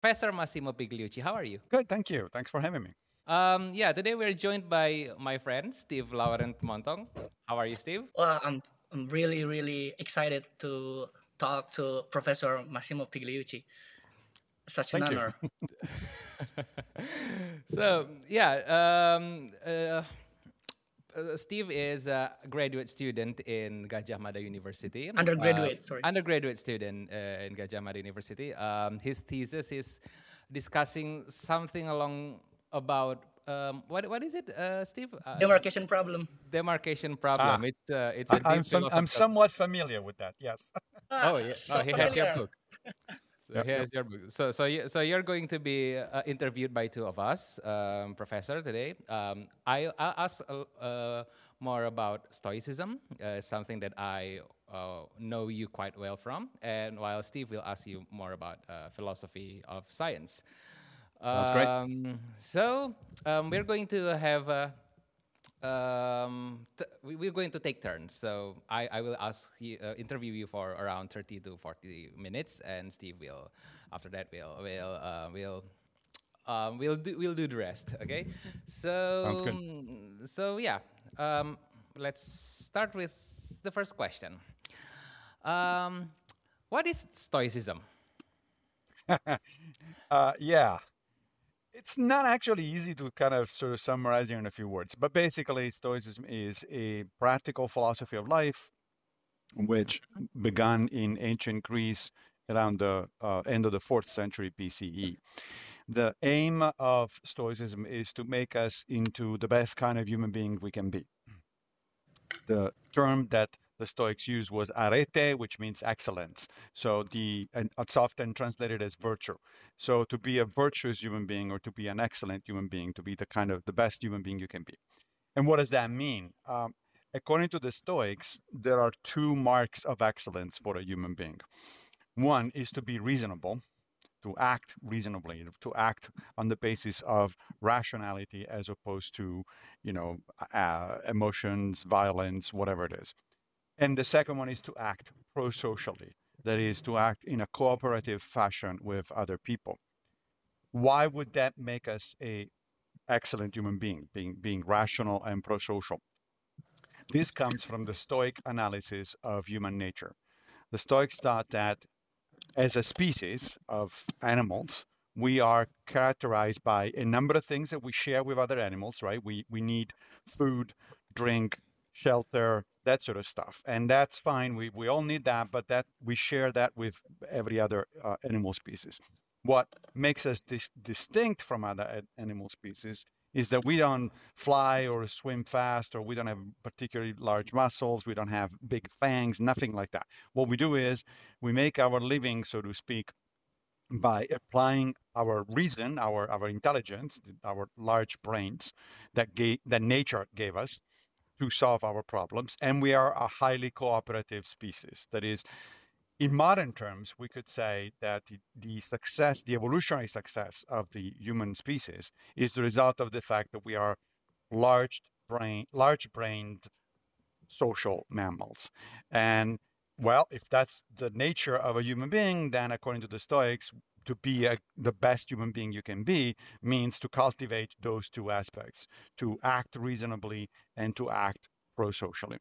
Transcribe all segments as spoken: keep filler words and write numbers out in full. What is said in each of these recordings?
Professor Massimo Pigliucci. How are you? Good, thank you. Thanks for having me. Um, yeah, today we're joined by my friend Steve Laurent Montong. How are you, Steve? Well, I'm I'm really really excited to talk to Professor Massimo Pigliucci. Such an Thank you. honor. So yeah, um, uh, uh, Steve is a graduate student in Gajah Mada University, uh, Undergraduate, sorry. undergraduate student uh, in Gajah Mada University. Um, his thesis is discussing something along about um, what what is it, uh, Steve? Uh, Demarcation problem. demarcation Ah, problem. It's uh, it's I, a I'm deep fam- I'm philosophical. somewhat familiar with that. Yes. Ah, Oh yeah. Oh, so he has your familiar. book. So Yep, yep. here's your book. So so you, so you're going to be uh, interviewed by two of us, um, Professor, today. Um, I I'll ask uh, uh, more about Stoicism, uh, something that I uh, know you quite well from, and while Steve will ask you more about uh, philosophy of science. Sounds great. Um, so um, we're going to have. Uh, um, t- we, we're going to take turns. So I, I will ask you, uh, interview you for around thirty to forty minutes, and Steve will, after that, will will uh, will um, we'll do we'll do the rest. Okay. Sounds So good. mm, so yeah. Um, let's start with the first question. Um, what is Stoicism? uh, yeah, it's not actually easy to kind of sort of summarize here in a few words, but basically, Stoicism is a practical philosophy of life which began in ancient Greece around the uh, end of the fourth century B C E. The aim of Stoicism is to make us into the best kind of human being we can be. The term that the Stoics used was arete, which means excellence. So the and it's often translated as virtue. So to be a virtuous human being or to be an excellent human being, to be the kind of the best human being you can be. And what does that mean? Um, according to the Stoics, there are two marks of excellence for a human being. One is to be reasonable, to act reasonably, to act on the basis of rationality as opposed to, you know, uh, emotions, violence, whatever it is. And the second one is to act pro-socially, that is to act in a cooperative fashion with other people. Why would that make us a excellent human being, being being rational and pro-social? This comes from the Stoic analysis of human nature. The Stoics thought that as a species of animals, we are characterized by a number of things that we share with other animals, right? We we need food, drink, shelter, that sort of stuff, and that's fine. We we all need that, but that we share that with every other uh, animal species. What makes us dis- distinct from other animal species is that we don't fly or swim fast, or we don't have particularly large muscles, we don't have big fangs, nothing like that. What we do is we make our living, so to speak, by applying our reason, our our intelligence, our large brains that gave, that nature gave us to solve our problems, and we are a highly cooperative species. That is, in modern terms, we could say that the, the success, the evolutionary success of the human species is the result of the fact that we are large brain, large-brained social mammals. And well, if that's the nature of a human being, then according to the Stoics, to be a, the best human being you can be means to cultivate those two aspects, to act reasonably and to act pro-socially.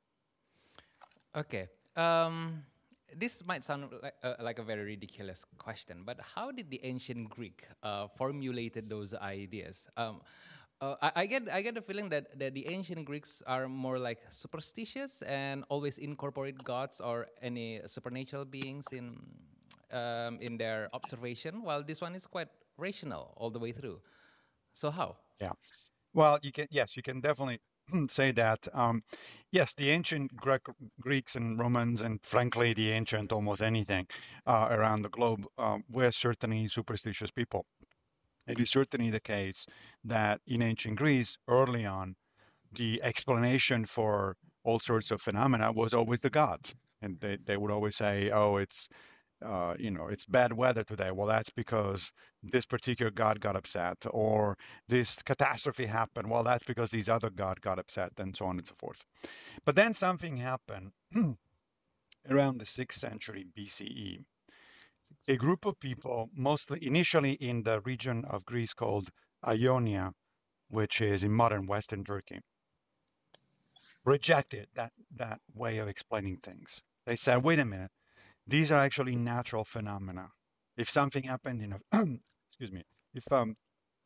Okay. Um, this might sound like, uh, like a very ridiculous question, but how did the ancient Greek uh, formulated those ideas? Um, uh, I, I get I get the feeling that, that the ancient Greeks are more like superstitious and always incorporate gods or any supernatural beings in um, in their observation, while this one is quite rational all the way through. So how? Yeah. Well, you can, yes, you can definitely say that. Um, yes, the ancient Greek, Greeks and Romans, and frankly, the ancient almost anything uh, around the globe, uh, were certainly superstitious people. It is certainly the case that in ancient Greece, early on, the explanation for all sorts of phenomena was always the gods. And they, they would always say, oh, it's uh, you know, it's bad weather today. Well, that's because this particular god got upset, or this catastrophe happened. Well, that's because these other god got upset, and so on and so forth. But then something happened around the sixth century B C E a group of people, mostly initially in the region of Greece called Ionia, which is in modern Western Turkey, rejected that, that way of explaining things. They said, wait a minute, these are actually natural phenomena. If something happened in a, excuse me, if um,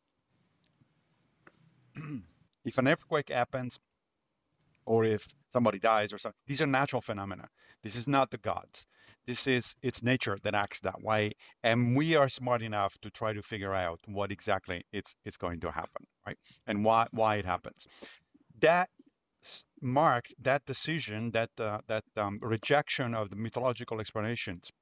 if an earthquake happens, or if somebody dies or something, these are natural phenomena. This is not the gods. This is, it's nature that acts that way. And we are smart enough to try to figure out what exactly it's, it's going to happen, right? And why, why it happens. That marked, that decision, that, uh, that um, rejection of the mythological explanations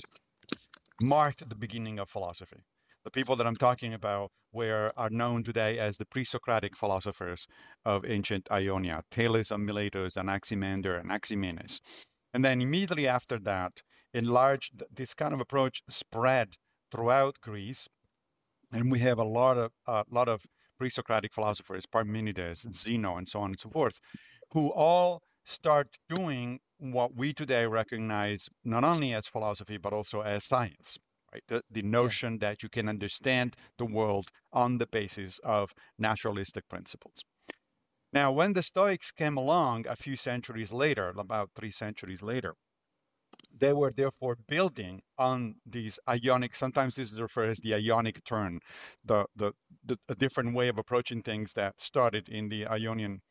marked the beginning of philosophy. The people that I'm talking about were are known today as the pre-Socratic philosophers of ancient Ionia, Thales of Miletus, Anaximander, and Anaximenes. And then immediately after that, enlarged, this kind of approach spread throughout Greece, and we have a lot of a lot of pre-Socratic philosophers, Parmenides, Zeno, and so on and so forth, who all start doing what we today recognize not only as philosophy but also as science. Right? The, the notion yeah. that you can understand the world on the basis of naturalistic principles. Now, when the Stoics came along a few centuries later, about three centuries later, they were therefore building on these Ionic, sometimes this is referred as the Ionic turn, the, the, the a different way of approaching things that started in the Ionian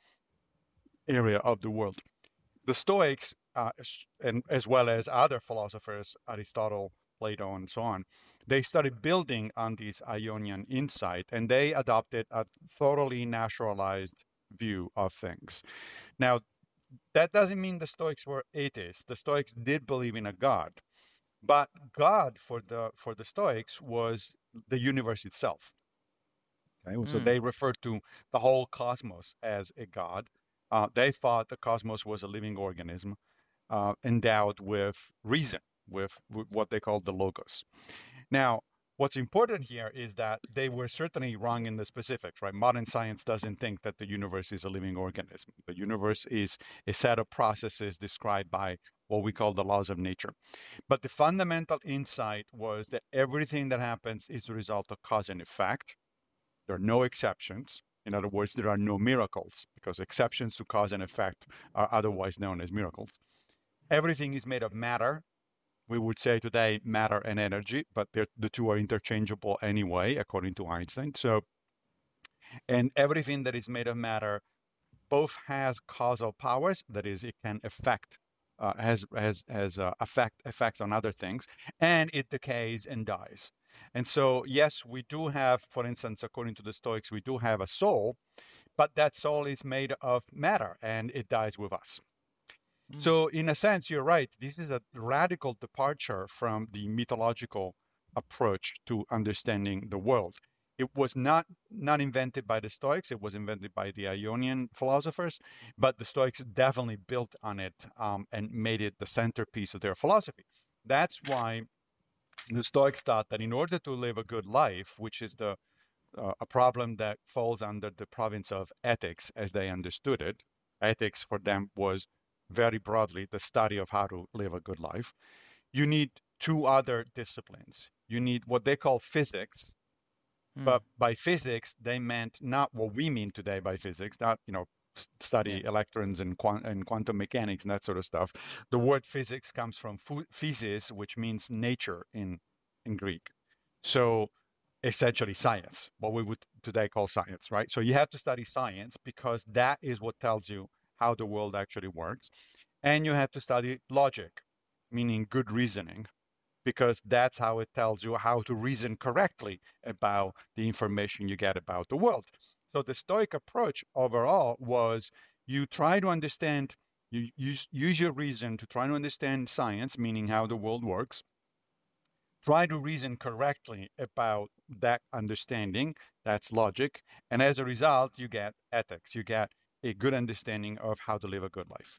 area of the world. The Stoics, uh, and as well as other philosophers, Aristotle, Plato, and so on, they started building on this Ionian insight, and they adopted a thoroughly naturalized view of things. Now, that doesn't mean the Stoics were atheists. The Stoics did believe in a God, but God for the for the Stoics was the universe itself. Okay, mm. So they referred to the whole cosmos as a God. Uh, they thought the cosmos was a living organism uh, endowed with reason. With, with what they called the logos. Now, what's important here is that they were certainly wrong in the specifics, right? Modern science doesn't think that the universe is a living organism. The universe is a set of processes described by what we call the laws of nature. But the fundamental insight was that everything that happens is the result of cause and effect. There are no exceptions. In other words, there are no miracles, because exceptions to cause and effect are otherwise known as miracles. Everything is made of matter. We would say today matter and energy, but the two are interchangeable anyway, according to Einstein. So, and everything that is made of matter both has causal powers, that is, it can affect, uh, has has has uh, effect effects on other things, and it decays and dies. And so, yes, we do have, for instance, according to the Stoics, we do have a soul, but that soul is made of matter, and it dies with us. So in a sense, you're right. This is a radical departure from the mythological approach to understanding the world. It was not, not invented by the Stoics. It was invented by the Ionian philosophers, but the Stoics definitely built on it um, and made it the centerpiece of their philosophy. That's why the Stoics thought that in order to live a good life, which is the uh, a problem that falls under the province of ethics as they understood it, ethics for them was very broadly the study of how to live a good life. You need two other disciplines. You need what they call physics, mm. but by physics, they meant not what we mean today by physics, not, you know, study yeah. electrons and, quant- and quantum mechanics and that sort of stuff. The word physics comes from physis, which means nature in, in Greek. So essentially science, what we would today call science, right? So you have to study science because that is what tells you how the world actually works. And you have to study logic, meaning good reasoning, because that's how it tells you how to reason correctly about the information you get about the world. So the Stoic approach overall was you try to understand, you use, use your reason to try to understand science, meaning how the world works. Try to reason correctly about that understanding, that's logic. And as a result, you get ethics, you get a good understanding of how to live a good life.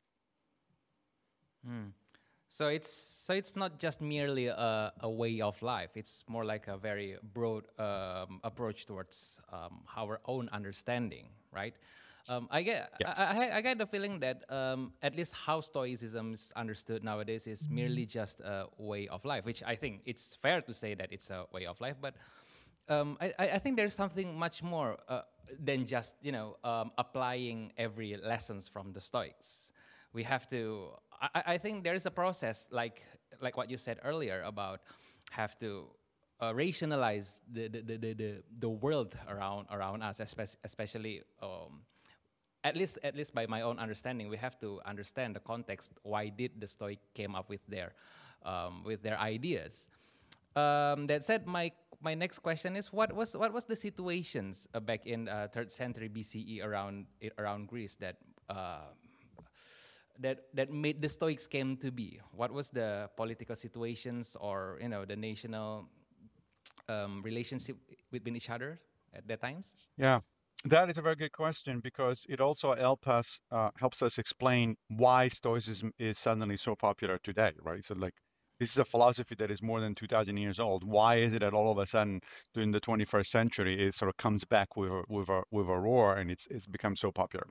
Hmm. So it's so it's not just merely a, a way of life. It's more like a very broad um, approach towards um, our own understanding, right? Um, I get Yes. I, I, I get the feeling that um, at least how Stoicism is understood nowadays is merely just a way of life, which I think it's fair to say that it's a way of life. But um, I, I I think there's something much more uh, than just you know um, applying every lessons from the Stoics. We have to. I, I I think there is a process like like what you said earlier about have to uh, rationalize the the, the, the, the the world around around us, especially, especially um, at least at least by my own understanding, we have to understand the context. Why did the Stoic came up with their um, with their ideas? Um, that said, my my next question is what was what was the situations uh, back in uh, third century B C E around around Greece that uh, that that made the Stoics came to be? What was the political situations or you know the national um, relationship between each other at that times? Yeah, that is a very good question because it also help us uh, helps us explain why Stoicism is suddenly so popular today, right? So like this is a philosophy that is more than two thousand years old. Why is it that all of a sudden during the twenty-first century it sort of comes back with a, with a, with a roar and it's it's become so popular?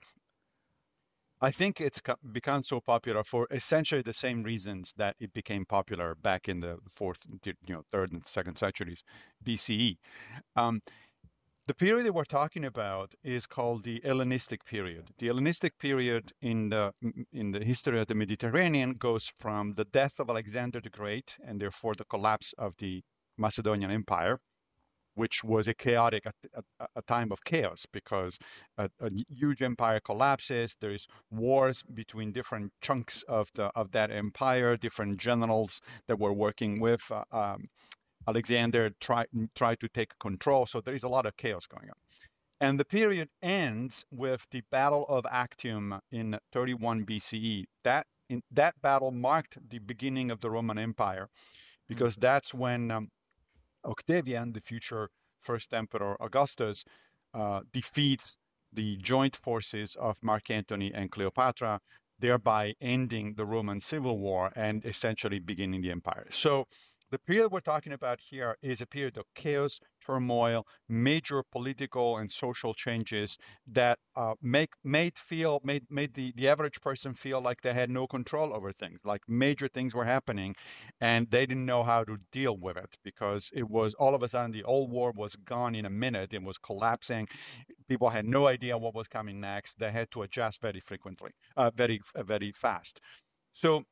I think it's become so popular for essentially the same reasons that it became popular back in the fourth, you know, third and second centuries B C E. Um, the period that we're talking about is called the Hellenistic period. The Hellenistic period in the in the history of the Mediterranean goes from the death of Alexander the Great and therefore the collapse of the Macedonian Empire, which was a chaotic, a, a, a time of chaos because a, a, huge empire collapses. There's wars between different chunks of the of that empire, different generals that were working with uh, um, Alexander tried tried to take control. So there is a lot of chaos going on. And the period ends with the Battle of Actium in thirty-one B C E. That in, that battle marked the beginning of the Roman Empire because mm. that's when um, Octavian, the future first emperor Augustus, uh, defeats the joint forces of Mark Antony and Cleopatra, thereby ending the Roman Civil War and essentially beginning the empire. So the period we're talking about here is a period of chaos, turmoil, major political and social changes that uh, make made feel made made the, the average person feel like they had no control over things, like major things were happening, and they didn't know how to deal with it because it was all of a sudden the old war was gone in a minute. It was collapsing. People had no idea what was coming next. They had to adjust very frequently, uh, very uh, very fast. So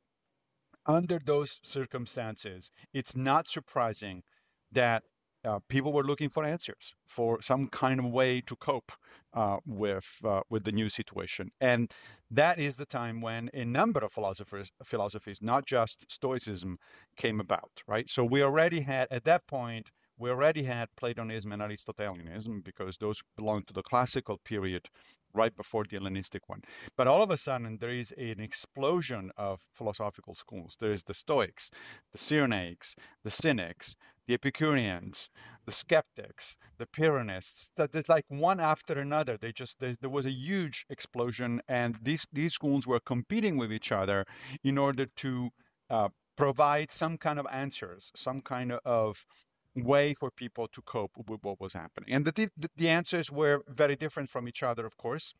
under those circumstances, it's not surprising that uh, people were looking for answers, for some kind of way to cope uh, with uh, with the new situation, and that is the time when a number of philosophers, philosophies, not just Stoicism, came about. Right. So we already had at that point. We already had Platonism and Aristotelianism because those belong to the classical period right before the Hellenistic one. But all of a sudden, there is an explosion of philosophical schools. There is the Stoics, the Cyrenaics, the Cynics, the Epicureans, the Skeptics, the Pyrrhonists. That there's like one after another. They just there was a huge explosion, and these these schools were competing with each other in order to uh, provide some kind of answers, some kind of way for people to cope with what was happening. And the, the, the answers were very different from each other, of course.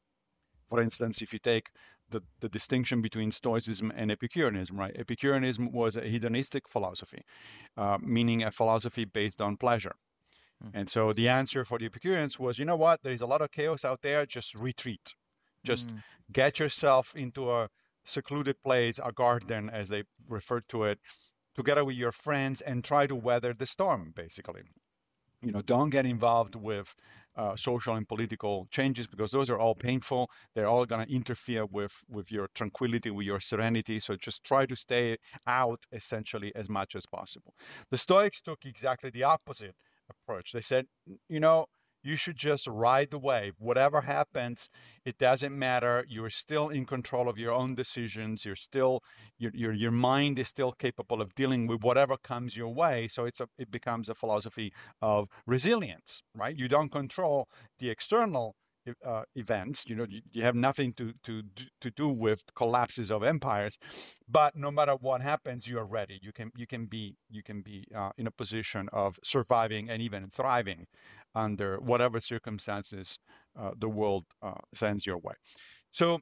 For instance, if you take the, the distinction between Stoicism and Epicureanism, right? Epicureanism was a hedonistic philosophy, uh, meaning a philosophy based on pleasure. Mm. And so the answer for the Epicureans was, you know what, there's a lot of chaos out there, just retreat. Just mm. get yourself into a secluded place, a garden, as they referred to it, together with your friends and try to weather the storm, basically. You know, don't get involved with uh, social and political changes because those are all painful. They're all going to interfere with, with your tranquility, with your serenity. So just try to stay out, essentially, as much as possible. The Stoics took exactly the opposite approach. They said, you know, you should just ride the wave. Whatever happens, it doesn't matter. You're still in control of your own decisions. You're still, your your, your mind is still capable of dealing with whatever comes your way. So it's a, it becomes a philosophy of resilience, right? You don't control the external uh, events. You know, you, you have nothing to to to do with collapses of empires, but no matter what happens, you are ready. You can you can be you can be uh, in a position of surviving and even thriving under whatever circumstances uh, the world uh, sends your way. So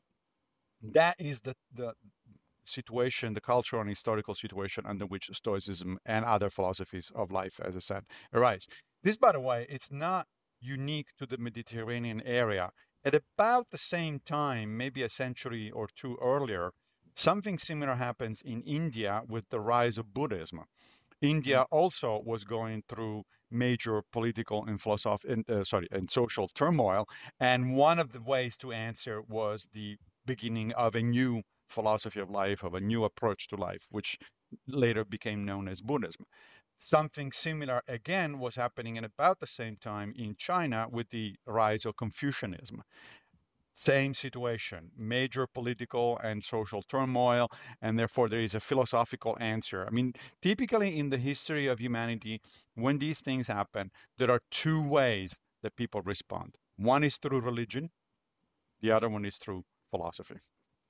that is the the situation, the cultural and historical situation under which Stoicism and other philosophies of life, as I said, arise. This, by the way, it's not unique to the Mediterranean area. At about the same time, maybe a century or two earlier, something similar happens in India with the rise of Buddhism. India also was going through major political and philosophical, uh, sorry, and social turmoil, and one of the ways to answer was the beginning of a new philosophy of life, of a new approach to life, which later became known as Buddhism. Something similar again was happening at about the same time in China with the rise of Confucianism. Same situation, major political and social turmoil, and therefore there is a philosophical answer. I mean, typically in the history of humanity, when these things happen, there are two ways that people respond. One is through religion, the other one is through philosophy.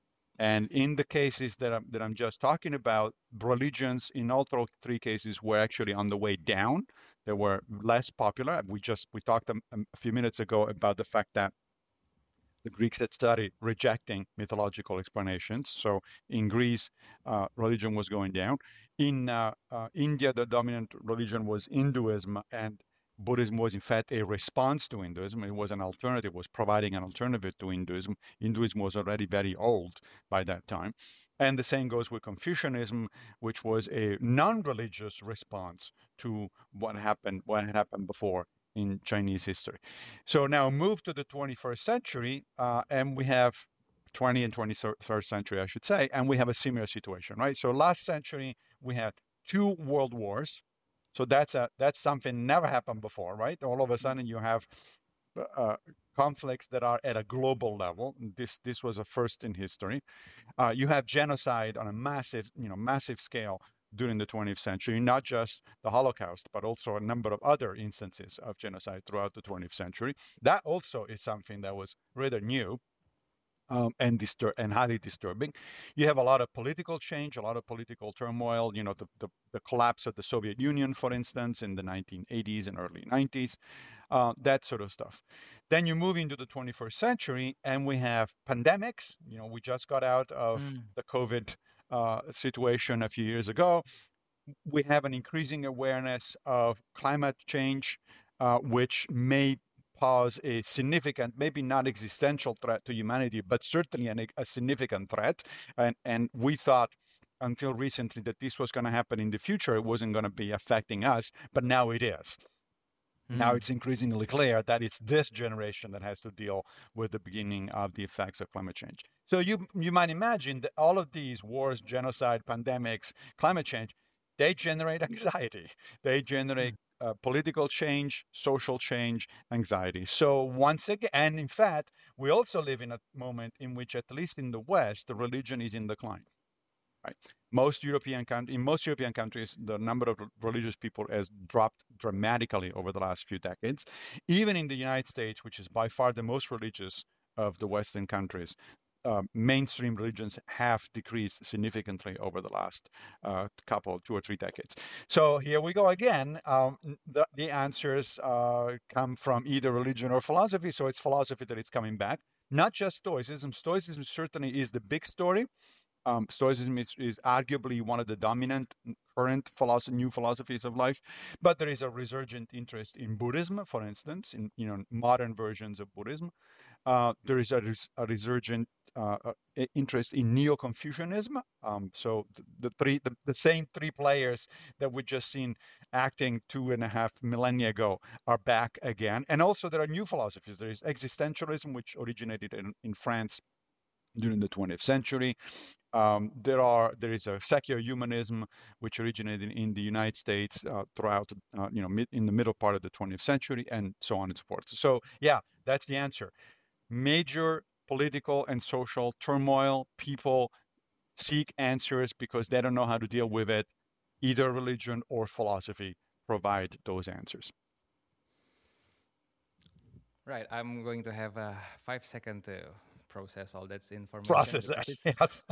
And in the cases that I'm, that I'm just talking about, religions in all three cases were actually on the way down. They were less popular. We just we talked a, a few minutes ago about the fact that the Greeks had started rejecting mythological explanations. So in Greece, uh, religion was going down. In uh, uh, India, the dominant religion was Hinduism, and Buddhism was in fact a response to Hinduism. It was an alternative, was providing an alternative to Hinduism. Hinduism was already very old by that time. And the same goes with Confucianism, which was a non-religious response to what happened, what had happened before in Chinese history. So now move to the twenty-first century, uh, and we have twentieth and twenty-first century, I should say, and we have a similar situation, right? So last century, we had two world wars. So that's a that's something never happened before, right? All of a sudden you have uh, conflicts that are at a global level. This this was a first in history. Uh, you have genocide on a massive, you know, massive scale during the twentieth century, not just the Holocaust, but also a number of other instances of genocide throughout the twentieth century. That also is something that was rather new. Um, and distur- and highly disturbing. You have a lot of political change, a lot of political turmoil. You know, the, the, the collapse of the Soviet Union, for instance, in the nineteen eighties and early nineties, uh, that sort of stuff. Then you move into the twenty-first century, and we have pandemics. You know, we just got out of mm. the COVID uh, situation a few years ago. We have an increasing awareness of climate change, uh, which may pose a significant, maybe not existential threat to humanity, but certainly an, a significant threat. And, and we thought until recently that this was going to happen in the future. It wasn't going to be affecting us, but now it is. Mm. Now it's increasingly clear that it's this generation that has to deal with the beginning of the effects of climate change. So you, you might imagine that all of these wars, genocide, pandemics, climate change, they generate anxiety. They generate Uh, political change, social change, anxiety. So once again, and in fact, we also live in a moment in which, at least in the West, the religion is in decline. Right? Most European countries, in most European countries, the number of religious people has dropped dramatically over the last few decades. Even in the United States, which is by far the most religious of the Western countries, Uh, mainstream religions have decreased significantly over the last uh, couple, two or three decades. So here we go again. Um, the, the answers uh, come from either religion or philosophy. So it's philosophy that is coming back, not just Stoicism. Stoicism certainly is the big story. Um, Stoicism is, is arguably one of the dominant current philosophy, new philosophies of life, but there is a resurgent interest in Buddhism, for instance, in you know modern versions of Buddhism. Uh, there is a, res- a resurgent uh, uh, interest in Neo-Confucianism. Um, so the, the three, the, the same three players that we just seen acting two and a half millennia ago are back again. And also there are new philosophies. There is existentialism, which originated in, in France during the twentieth century. Um, there are there is a secular humanism which originated in the United States uh, throughout uh, you know mid, in the middle part of the twentieth century, and so on and so forth. So yeah, that's the answer. Major political and social turmoil. People seek answers because they don't know how to deal with it. Either religion or philosophy provide those answers. Right. I'm going to have a five second to process all that information Process because that. it's Yes.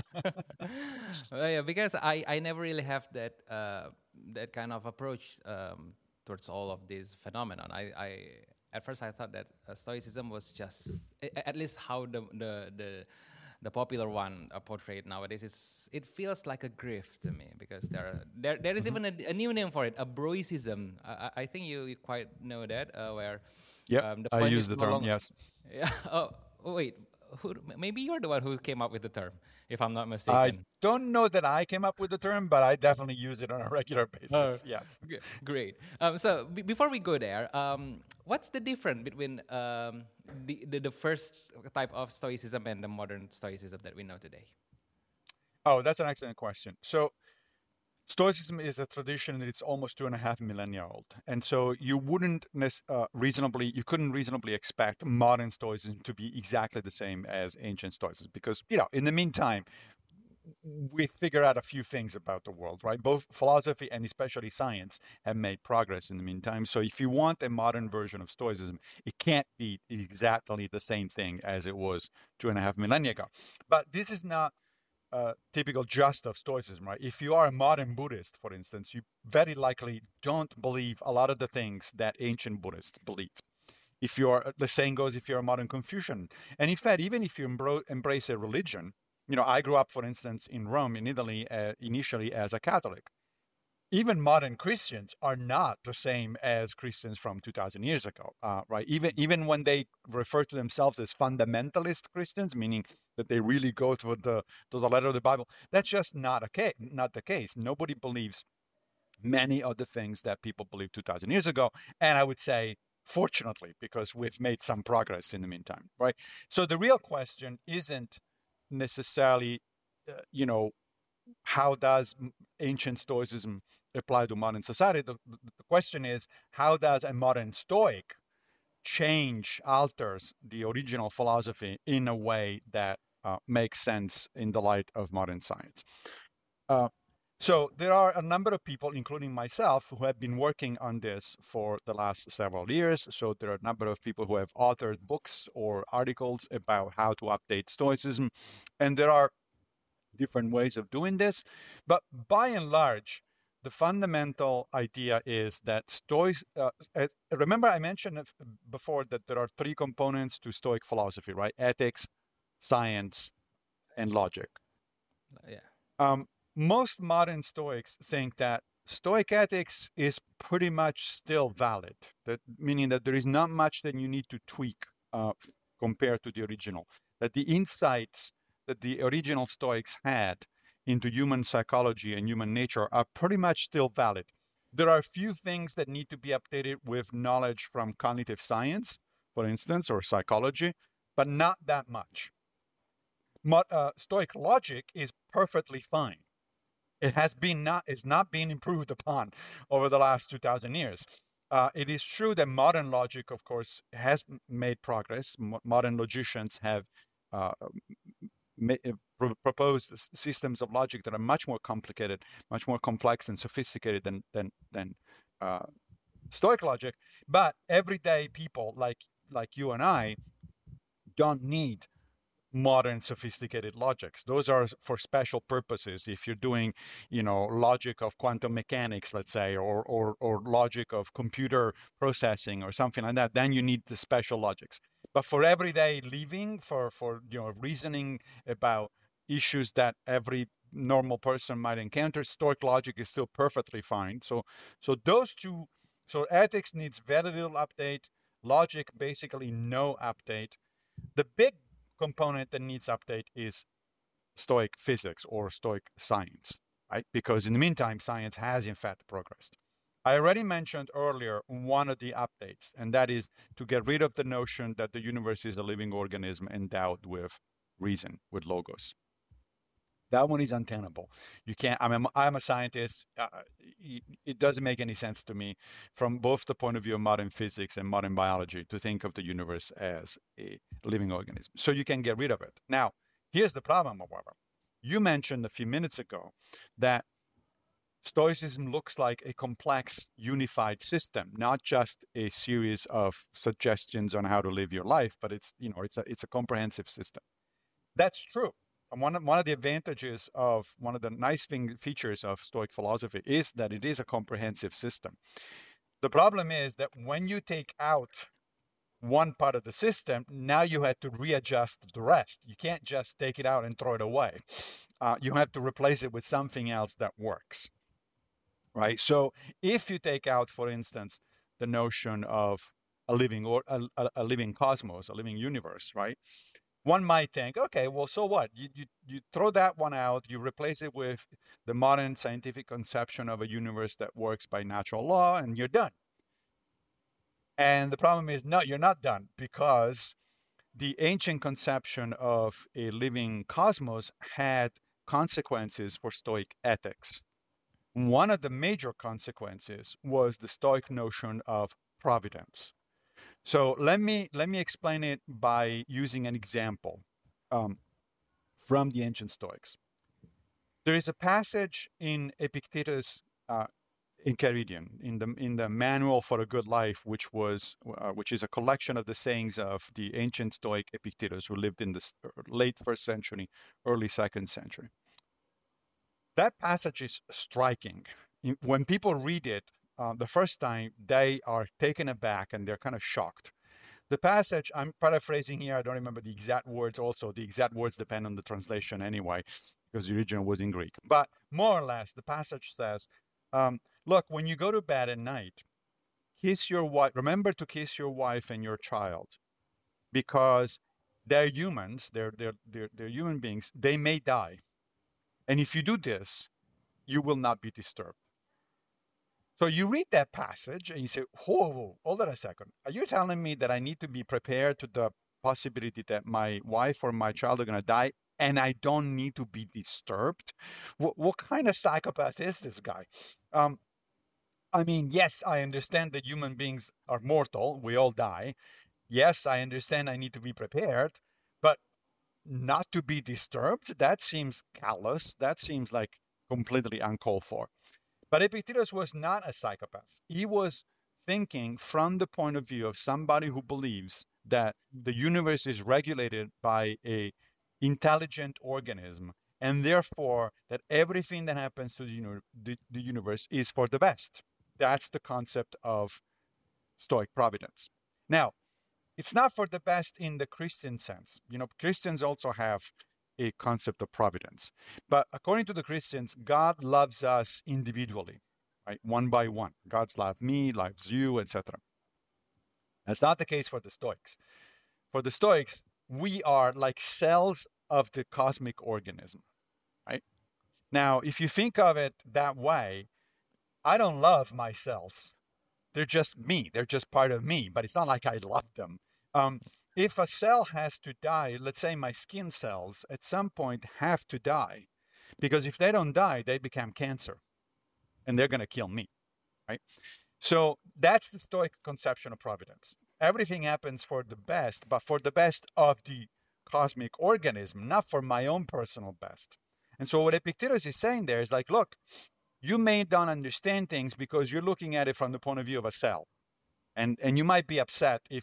well, yeah, because I, I never really have that uh, that kind of approach um, towards all of these phenomenon. I, I at first I thought that uh, Stoicism was just a- a- at least how the the the, the popular one uh, portrayed nowadays is it feels like a grift to me because there are, there there is Mhm. even a, a new name for it, a broicism. I, I I think you, you quite know that uh, where Yep. um, the I point use is the no term. longer. Yes. Yeah. Oh, wait. Who, maybe you're the one who came up with the term, if I'm not I mistaken. don't know that I came up with the term, but I definitely use it on a regular Oh, basis. Yes. g- great. Um, so b- before we go there, um, what's the difference between um, the, the the first type of Stoicism and the modern Stoicism that we know today? Oh, that's an excellent question. So, Stoicism is a tradition that it's almost two and a half millennia old, and so you wouldn't nec- uh, reasonably, you couldn't reasonably expect modern Stoicism to be exactly the same as ancient Stoicism, because you know, in the meantime, we figure out a few things about the world, right? Both philosophy and especially science have made progress in the meantime. So if you want a modern version of Stoicism, it can't be exactly the same thing as it was two and a half millennia ago. But this is not uh, typical just of Stoicism, right? If you are a modern Buddhist, for instance, you very likely don't believe a lot of the things that ancient Buddhists believed. If you're, the saying goes, if you're a modern Confucian, and in fact, even if you embro- embrace a religion, you know, I grew up, for instance, in Rome, in Italy, uh, initially as a Catholic. Even modern Christians are not the same as Christians from two thousand years ago, uh, right? Even even when they refer to themselves as fundamentalist Christians, meaning that they really go to the to the letter of the Bible, that's just not a case, not the case. Nobody believes many of the things that people believed two thousand years ago, and I would say, fortunately, because we've made some progress in the meantime, right? So the real question isn't necessarily, uh, you know, how does ancient Stoicism apply to modern society? The, the question is, how does a modern Stoic change, alters the original philosophy in a way that uh, makes sense in the light of modern science? Uh, so there are a number of people, including myself, who have been working on this for the last several years. So there are a number of people who have authored books or articles about how to update Stoicism. And there are different ways of doing this. But by and large, the fundamental idea is that Stoic, uh, as, remember I mentioned before that there are three components to Stoic philosophy, right? Ethics, science, and logic. Yeah. Um, most modern Stoics think that Stoic ethics is pretty much still valid, that, meaning that there is not much that you need to tweak uh, compared to the original, that the insights that the original Stoics had into human psychology and human nature are pretty much still valid. There are a few things that need to be updated with knowledge from cognitive science, for instance, or psychology, but not that much. Mo- uh, Stoic logic is perfectly fine. It has been not is not being improved upon over the last two thousand years. Uh, it is true that modern logic, of course, has made progress. Mo- modern logicians have uh, ma- uh, pro- proposed s- systems of logic that are much more complicated, much more complex and sophisticated than than than uh, Stoic logic. But everyday people like like you and I don't need modern sophisticated logics. Those are for special purposes. If you're doing, you know, logic of quantum mechanics, let's say, or or or logic of computer processing or something like that, then you need the special logics. But for everyday living, for for you know, reasoning about issues that every normal person might encounter, Stoic logic is still perfectly fine. So so those two, so ethics needs very little update. Logic basically no update. The big component that needs update is Stoic physics or Stoic science, right? Because in the meantime, science has in fact progressed. I already mentioned earlier one of the updates, and that is to get rid of the notion that the universe is a living organism endowed with reason, with logos. That one is untenable. You can't. I'm a, I'm a scientist. Uh, it doesn't make any sense to me, from both the point of view of modern physics and modern biology, to think of the universe as a living organism. So you can get rid of it. Now, here's the problem, however. You mentioned a few minutes ago that Stoicism looks like a complex, unified system, not just a series of suggestions on how to live your life, but it's, you know, it's a, it's a comprehensive system. That's true. And one of, one of the advantages of, one of the nice thing, features of Stoic philosophy is that it is a comprehensive system. The problem is that when you take out one part of the system, now you have to readjust the rest. You can't just take it out and throw it away. Uh, you have to replace it with something else that works, right? So if you take out, for instance, the notion of a living or a, a, a living cosmos, a living universe, right? One might think, okay, well, so what? You, you, you throw that one out, you replace it with the modern scientific conception of a universe that works by natural law, and you're done. And the problem is, no, you're not done, because the ancient conception of a living cosmos had consequences for Stoic ethics. One of the major consequences was the Stoic notion of providence. So let me let me explain it by using an example um, from the ancient Stoics. There is a passage in Epictetus' uh, Enchiridion, in the in the Manual for a Good Life, which was uh, which is a collection of the sayings of the ancient Stoic Epictetus, who lived in the late first century, early second century. That passage is striking. When people read it uh, the first time, they are taken aback and they're kind of shocked. The passage, I'm paraphrasing here, I don't remember the exact words also. The exact words depend on the translation anyway, because the original was in Greek. But more or less, the passage says, um, look, when you go to bed at night, kiss your wife, remember to kiss your wife and your child, because they're humans, they're, they're, they're, they're human beings, they may die. And if you do this, you will not be disturbed. So you read that passage and you say, whoa, whoa, hold on a second. Are you telling me that I need to be prepared to the possibility that my wife or my child are going to die and I don't need to be disturbed? What, what kind of psychopath is this guy? Um, I mean, yes, I understand that human beings are mortal. We all die. Yes, I understand I need to be prepared, but not to be disturbed, that seems callous. That seems like completely uncalled for. But Epictetus was not a psychopath. He was thinking from the point of view of somebody who believes that the universe is regulated by a intelligent organism, and therefore that everything that happens to the, uni- the, the universe is for the best. That's the concept of Stoic providence. Now, it's not for the best in the Christian sense. You know, Christians also have a concept of providence. But according to the Christians, God loves us individually, right? One by one. God's love me, loves you, et cetera. That's not the case for the Stoics. For the Stoics, we are like cells of the cosmic organism, right? Now, if you think of it that way, I don't love my cells. They're just me. They're just part of me, but it's not like I love them. Um, if a cell has to die, let's say my skin cells at some point have to die, because if they don't die, they become cancer and they're going to kill me, right? So that's the Stoic conception of providence. Everything happens for the best, but for the best of the cosmic organism, not for my own personal best. And so what Epictetus is saying there is like, look, you may not understand things because you're looking at it from the point of view of a cell. And, and you might be upset if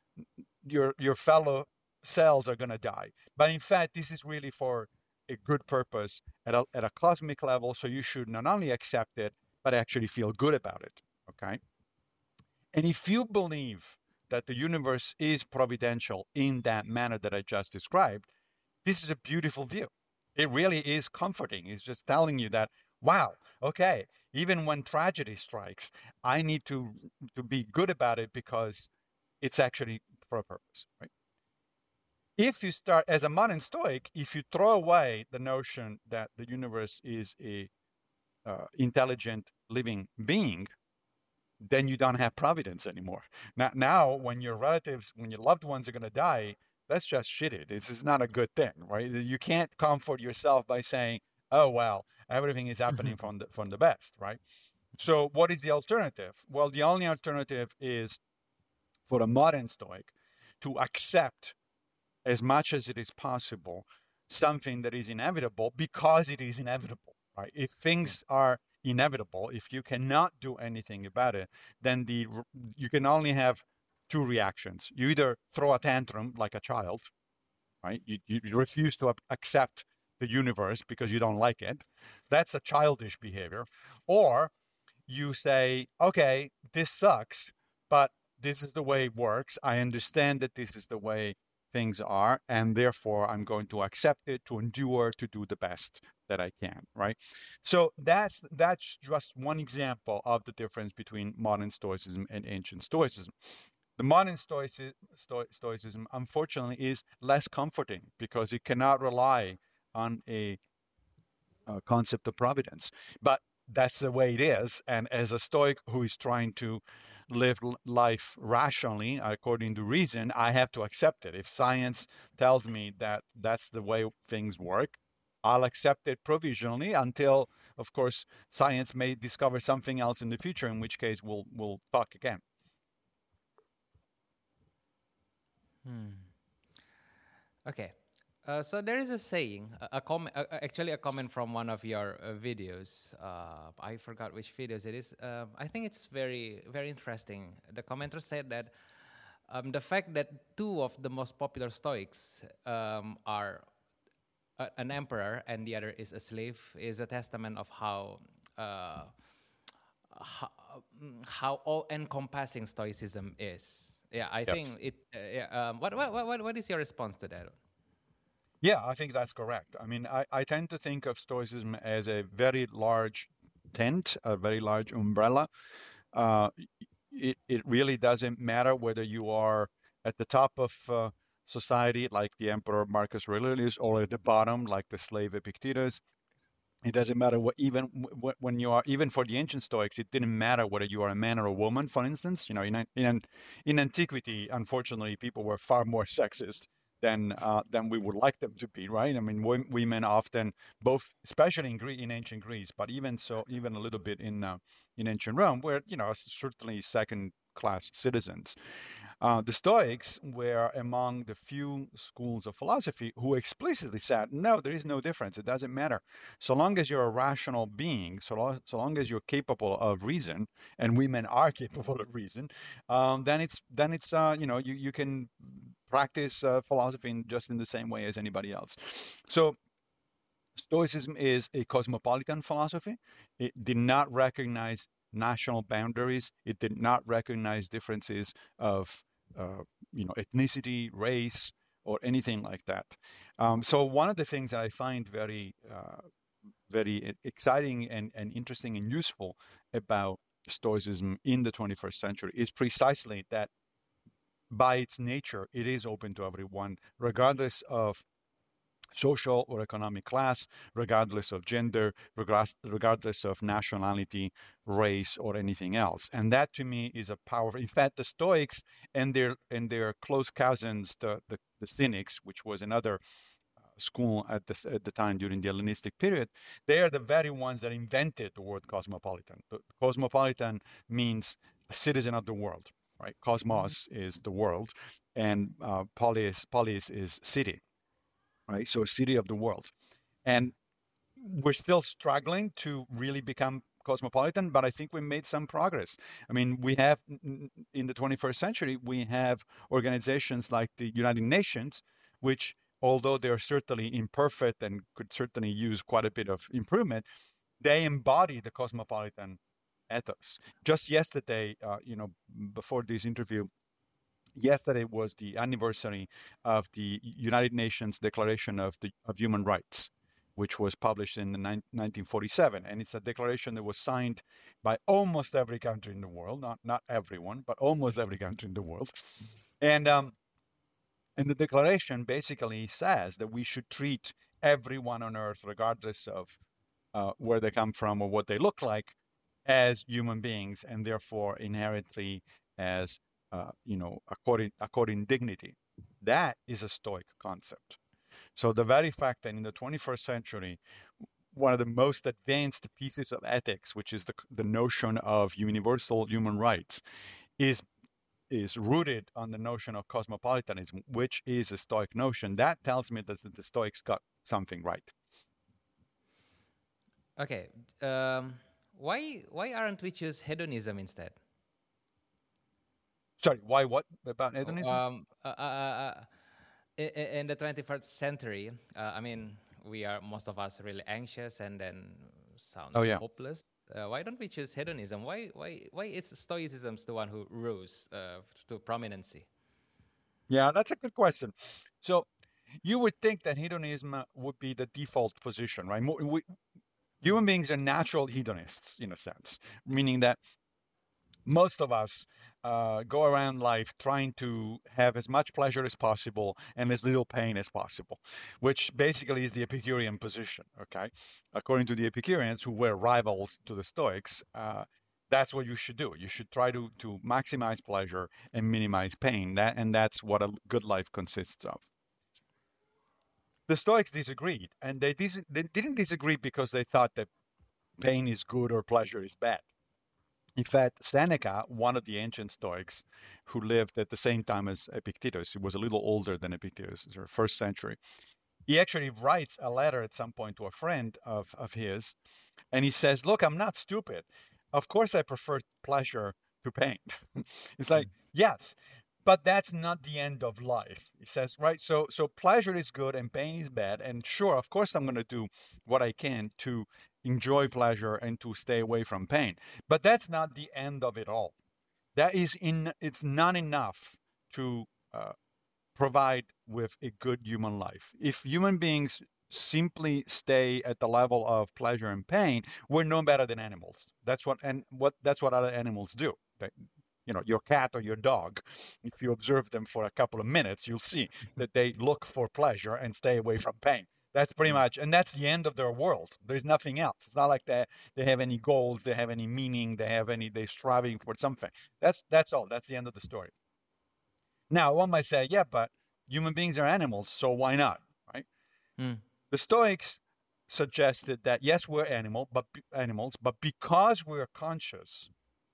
your your fellow cells are going to die. But in fact, this is really for a good purpose at a, at a cosmic level. So you should not only accept it, but actually feel good about it. Okay. And if you believe that the universe is providential in that manner that I just described, this is a beautiful view. It really is comforting. It's just telling you that, wow, okay, even when tragedy strikes, I need to, to be good about it because it's actually for a purpose, right? If you start, as a modern Stoic, if you throw away the notion that the universe is a uh, intelligent living being, then you don't have providence anymore. Now, now, when your relatives, when your loved ones are going to die, that's just shitty. This is not a good thing, right? You can't comfort yourself by saying, oh, well, everything is happening from the, from the best, right? So what is the alternative? Well, the only alternative is for a modern Stoic to accept as much as it is possible something that is inevitable because it is inevitable, right? If things are inevitable, if you cannot do anything about it, then the you can only have two reactions. You either throw a tantrum like a child, right? You, you, you refuse to accept the universe because you don't like it. That's a childish behavior. Or you say, okay, this sucks, but this is the way it works. I understand that this is the way things are, and therefore I'm going to accept it, to endure, to do the best that I can, right? So that's that's just one example of the difference between modern Stoicism and ancient Stoicism. The modern Stoici- Sto- Stoicism, unfortunately, is less comforting because it cannot rely on a, a concept of providence. But that's the way it is. And as a Stoic who is trying to live life rationally according to reason, I have to accept it. If science tells me that that's the way things work, I'll accept it provisionally until, of course, science may discover something else in the future, in which case we'll we'll talk again. Hmm. Okay. Uh, so there is a saying, a, a comment, uh, actually a comment from one of your uh, videos. Uh, I forgot which videos it is. Uh, I think it's very, very interesting. The commenter said that um, the fact that two of the most popular Stoics um, are a, an emperor and the other is a slave is a testament of how uh, how, how all-encompassing Stoicism is. Yeah, I Yes. think it. Uh, yeah, um, what, what what what is your response to that? Yeah, I think that's correct. I mean, I, I tend to think of Stoicism as a very large tent, a very large umbrella. Uh, it, it really doesn't matter whether you are at the top of uh, society, like the Emperor Marcus Aurelius, or at the bottom, like the slave Epictetus. It doesn't matter what, even w- when you are, even for the ancient Stoics, it didn't matter whether you are a man or a woman, for instance. You know, in, in, in antiquity, unfortunately, people were far more sexist than uh, than we would like them to be, right? I mean, w- women often, both, especially in Greece, in ancient Greece, but even so, even a little bit in uh, in ancient Rome, were, you know, certainly second class citizens. Uh, the Stoics were among the few schools of philosophy who explicitly said, no, there is no difference. It doesn't matter. So long as you're a rational being, so long, so long as you're capable of reason, and women are capable of reason, um, then it's, then it's uh, you know, you, you can practice uh, philosophy in just in the same way as anybody else. So Stoicism is a cosmopolitan philosophy. It did not recognize national boundaries. It did not recognize differences of, uh, you know, ethnicity, race, or anything like that. Um, so one of the things that I find very, uh, very exciting and, and interesting and useful about Stoicism in the twenty-first century is precisely that by its nature, it is open to everyone, regardless of social or economic class, regardless of gender, regardless of nationality, race, or anything else. And that to me is a powerful. In fact, the Stoics and their and their close cousins, the the, the Cynics, which was another school at the, at the time during the Hellenistic period, they are the very ones that invented the word cosmopolitan. The cosmopolitan means a citizen of the world, right? Cosmos is the world, and uh, polis, polis is city, right? So city of the world. And we're still struggling to really become cosmopolitan, but I think we made some progress. I mean, we have, in the twenty-first century, we have organizations like the United Nations, which, although they're certainly imperfect and could certainly use quite a bit of improvement, they embody the cosmopolitan ethos. Just yesterday, uh, you know, before this interview, yesterday was the anniversary of the United Nations Declaration of the of Human Rights, which was published in the nineteen forty-seven, and it's a declaration that was signed by almost every country in the world, not not everyone, but almost every country in the world, and um, and the declaration basically says that we should treat everyone on Earth, regardless of uh, where they come from or what they look like, as human beings, and therefore inherently as uh, you know, according according dignity. That is a Stoic concept. So the very fact that in the twenty-first century, one of the most advanced pieces of ethics, which is the the notion of universal human rights, is is rooted on the notion of cosmopolitanism, which is a Stoic notion, that tells me that the Stoics got something right. Okay. Um, why why aren't we choose hedonism instead? Sorry, why? What about Oh, hedonism? Um, uh, uh, uh, i- i- in the twenty-first century, uh, I mean, we are most of us really anxious and then Oh sounds yeah, hopeless. Uh, why don't we choose hedonism? Why why why is stoicism the one who rose uh, to prominency? yeah, that's a good question. So you would think that hedonism uh, would be the default position, right? Mo- We, human beings are natural hedonists in a sense, meaning that most of us uh, go around life trying to have as much pleasure as possible and as little pain as possible, which basically is the Epicurean position. Okay, according to the Epicureans, who were rivals to the Stoics, uh, that's what you should do. You should try to to maximize pleasure and minimize pain. That and that's what a good life consists of. The Stoics disagreed, and they dis- they didn't disagree because they thought that pain is good or pleasure is bad. In fact, Seneca, one of the ancient Stoics who lived at the same time as Epictetus, he was a little older than Epictetus, the first century. He actually writes a letter at some point to a friend of, of his, and he says, "Look, I'm not stupid. Of course, I prefer pleasure to pain." It's like, yes, but that's not the end of life. He says, right? So, so pleasure is good and pain is bad. And sure, of course, I'm going to do what I can to enjoy pleasure and to stay away from pain. But that's not the end of it all. That is in. It's not enough to uh, provide with a good human life. If human beings simply stay at the level of pleasure and pain, we're no better than animals. That's what and what that's what other animals do. They, you know, your cat or your dog, if you observe them for a couple of minutes, you'll see that they look for pleasure and stay away from pain. That's pretty Mm. much, and that's the end of their world. There's nothing else. It's not like they they have any goals, they have any meaning, they have any they're striving for something. That's that's all. That's the end of the story. Now, one might say, yeah, but human beings are animals, so why not? Right? Mm. The Stoics suggested that yes, we're animal, but animals, but because we're conscious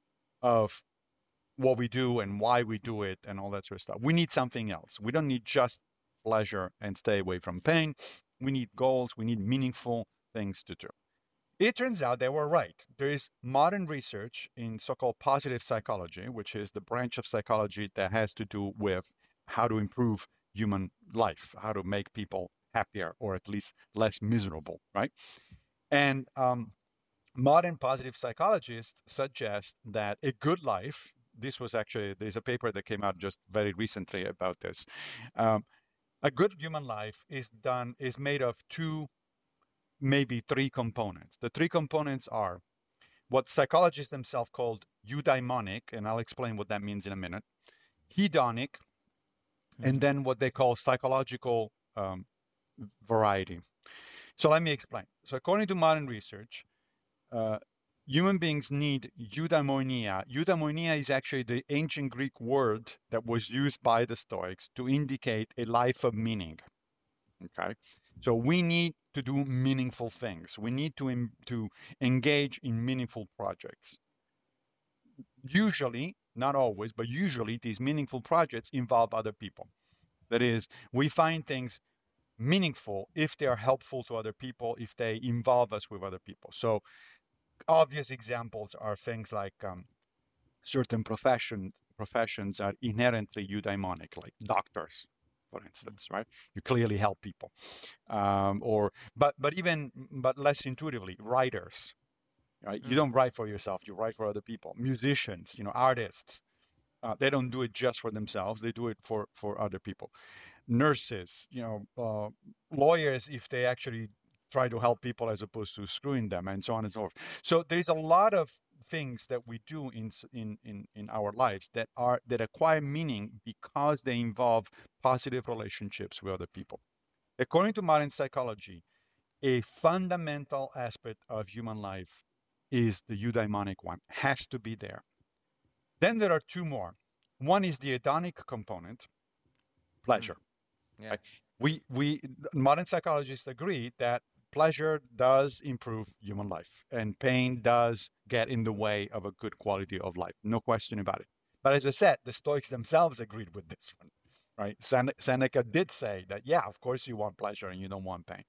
of what we do and why we do it and all that sort of stuff, we need something else. We don't need just pleasure and stay away from pain. We need goals. We need meaningful things to do. It turns out they were right. There is modern research in so-called positive psychology, which is the branch of psychology that has to do with how to improve human life, how to make people happier or at least less miserable, right? And um, modern positive psychologists suggest that a good life, this was actually, there's a paper that came out just very recently about this. Um, a good human life is done, is made of two, maybe three components. The three components are what psychologists themselves called eudaimonic, and I'll explain what that means in a minute, hedonic, and Mhm. then what they call psychological um, variety. So let me explain. So according to modern research, uh, human beings need eudaimonia. Eudaimonia is actually the ancient Greek word that was used by the Stoics to indicate a life of meaning. Okay, so we need to do meaningful things. We need to em- to engage in meaningful projects. Usually, not always, but usually, these meaningful projects involve other people. That is, we find things meaningful if they are helpful to other people, if they involve us with other people. So, obvious examples are things like um, certain profession, professions are inherently eudaimonic, like doctors, for instance, right? You clearly help people, um, or but but even but less intuitively, writers. Right? You Mm. don't write for yourself; you write for other people. Musicians, you know, artists. Uh, they don't do it just for themselves; they do it for for other people. Nurses, you know, uh, lawyers, if they actually try to help people as opposed to screwing them, and so on and so forth. So there's a lot of things that we do in in in in our lives that are that acquire meaning because they involve positive relationships with other people. According to modern psychology, a fundamental aspect of human life is the eudaimonic one, has to be there. Then there are two more. One is the hedonic component, Mm. pleasure. Yeah. Right? We we modern psychologists agree that pleasure does improve human life and pain does get in the way of a good quality of life. No question about it. But as I said, the Stoics themselves agreed with this one, right? Seneca did say that, yeah, of course you want pleasure and you don't want pain.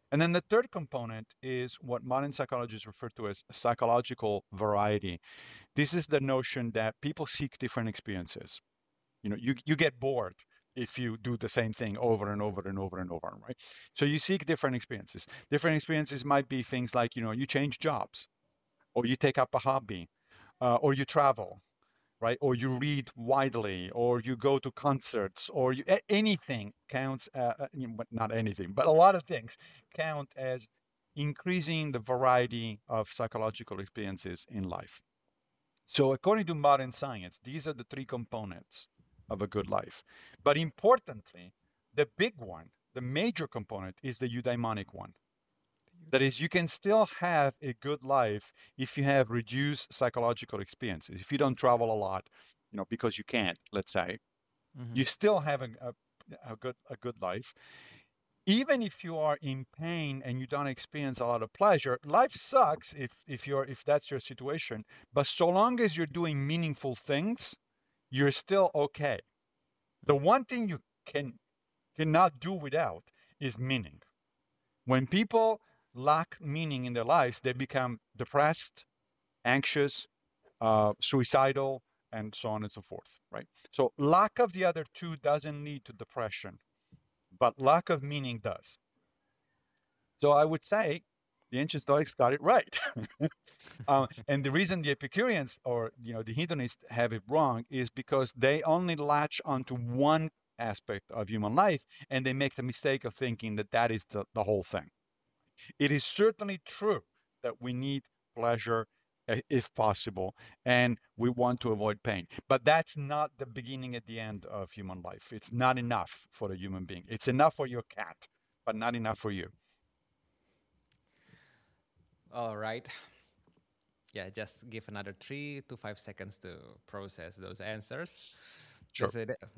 And then the third component is what modern psychologists refer to as psychological variety. This is the notion that people seek different experiences. You know, you, you get bored if you do the same thing over and over and over and over, right? So you seek different experiences. Different experiences might be things like, you know, you change jobs, or you take up a hobby, uh, or you travel, right? Or you read widely, or you go to concerts, or you, anything counts, uh, uh, not anything, but a lot of things count as increasing the variety of psychological experiences in life. So according to modern science, these are the three components of a good life. But importantly, the big one, the major component, is the eudaimonic one. That is, you can still have a good life if you have reduced psychological experiences. If you don't travel a lot, you know, because you can't, let's say, mm-hmm. you still have a, a, a good a good life. Even if you are in pain and you don't experience a lot of pleasure, life sucks if if you're if that's your situation. But so long as you're doing meaningful things, you're still okay. The one thing you can cannot do without is meaning. When people lack meaning in their lives, they become depressed, anxious, uh, suicidal, and so on and so forth, right? So lack of the other two doesn't lead to depression, but lack of meaning does. So I would say the ancient Stoics got it right. um, and the reason the Epicureans or, you know, the hedonists have it wrong is because they only latch onto one aspect of human life, and they make the mistake of thinking that that is the, the whole thing. It is certainly true that we need pleasure if possible, and we want to avoid pain. But that's not the beginning and the end of human life. It's not enough for a human being. It's enough for your cat, but not enough for you. All right. Yeah, just give another three to five seconds to process those answers. Sure.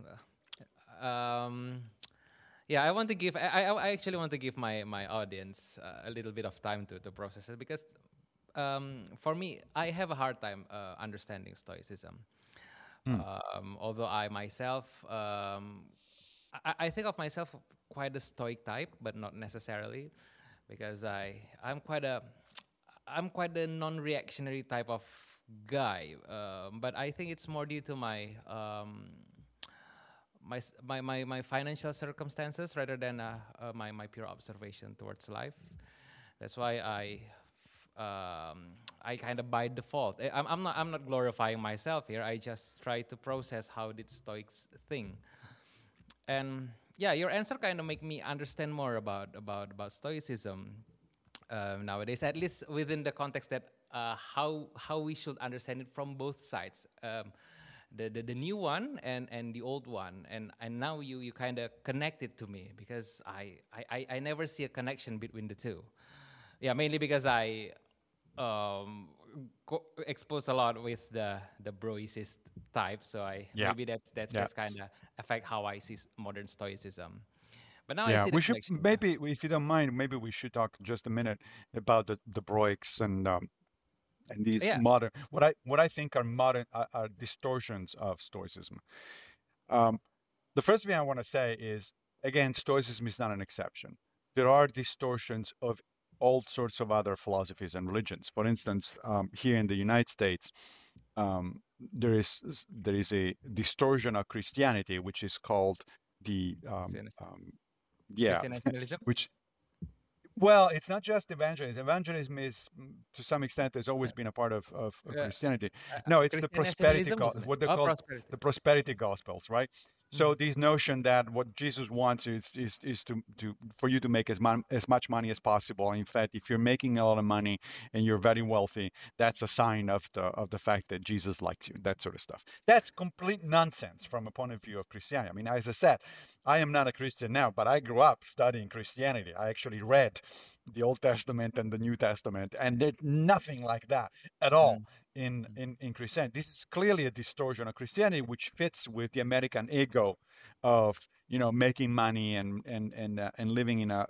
Um, yeah, I want to give. I, I actually want to give my my audience uh, a little bit of time to to process it, because um, for me, I have a hard time uh, understanding Stoicism. Mm. Um, although I myself, um, I, I think of myself quite a Stoic type, but not necessarily, because I I'm quite a I'm quite a non-reactionary type of guy. Uh, but I think it's more due to my um, my, my my my financial circumstances rather than uh, uh, my my pure observation towards life. That's why I um, I kind of by default. I'm I'm not I'm not glorifying myself here. I just try to process how did Stoics think. And yeah, your answer kind of make me understand more about about about Stoicism uh, nowadays, at least within the context that uh, how how we should understand it from both sides. Um, The, the the new one and and the old one, and and now you you kind of connect it to me, because I, I I never see a connection between the two. Yeah, mainly because I um go, expose a lot with the the broicist type, so I yeah. maybe that's that's yeah. that's kind of affect how I see modern Stoicism. But now yeah, I see the we should maybe, if you don't mind, maybe we should talk just a minute about the the Broics and. Um, And these yeah. modern, what I what I think are modern are, are distortions of Stoicism. Um, the first thing I want to say is, again, Stoicism is not an exception. There are distortions of all sorts of other philosophies and religions. For instance, um, here in the United States, um, there is there is a distortion of Christianity, which is called the um, um, yeah, which. Well, it's not just evangelism. Evangelism is, to some extent, has always been a part of, of, of yeah. Christianity. No, it's the prosperity, go- what they oh, call prosperity. the prosperity gospels, right? Mm-hmm. So this notion that what Jesus wants is is, is to, to for you to make as, mon- as much money as possible. In fact, if you're making a lot of money and you're very wealthy, that's a sign of the of the fact that Jesus likes you, that sort of stuff. That's complete nonsense from a point of view of Christianity. I mean, as I said, I am not a Christian now, but I grew up studying Christianity. I actually read the Old Testament and the New Testament, and there's nothing like that at all mm. in, in, in Christianity. This is clearly a distortion of Christianity, which fits with the American ego of, you know, making money and and and uh, and living in a,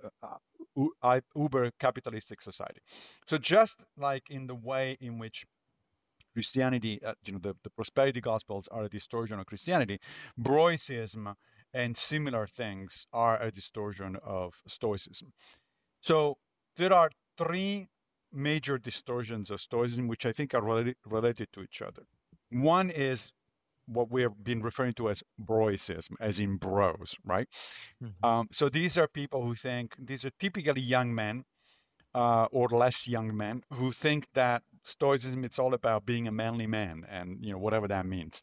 a uber capitalistic society. So just like in the way in which Christianity, uh, you know, the, the prosperity gospels are a distortion of Christianity, Broicism and similar things are a distortion of Stoicism. So there are three major distortions of Stoicism, which I think are related, related to each other. One is what we have been referring to as broicism, as in bros, right? Mm-hmm. Um, so these are people who think, these are typically young men uh, or less young men who think that Stoicism, it's all about being a manly man and, you know, whatever that means.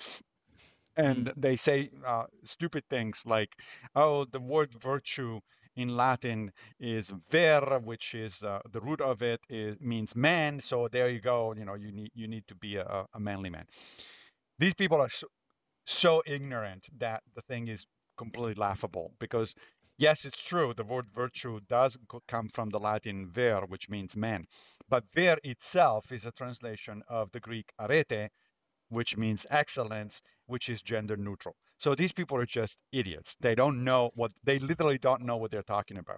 And Mm. they say uh, stupid things like, oh, the word virtue in Latin is ver, which is uh, the root of it is means man. So there you go. You know, you need you need to be a, a manly man. These people are so, so ignorant that the thing is completely laughable because yes, it's true. The word virtue does come from the Latin ver, which means man, but ver itself is a translation of the Greek arete, which means excellence, which is gender neutral. So these people are just idiots. They don't know what they literally don't know what they're talking about.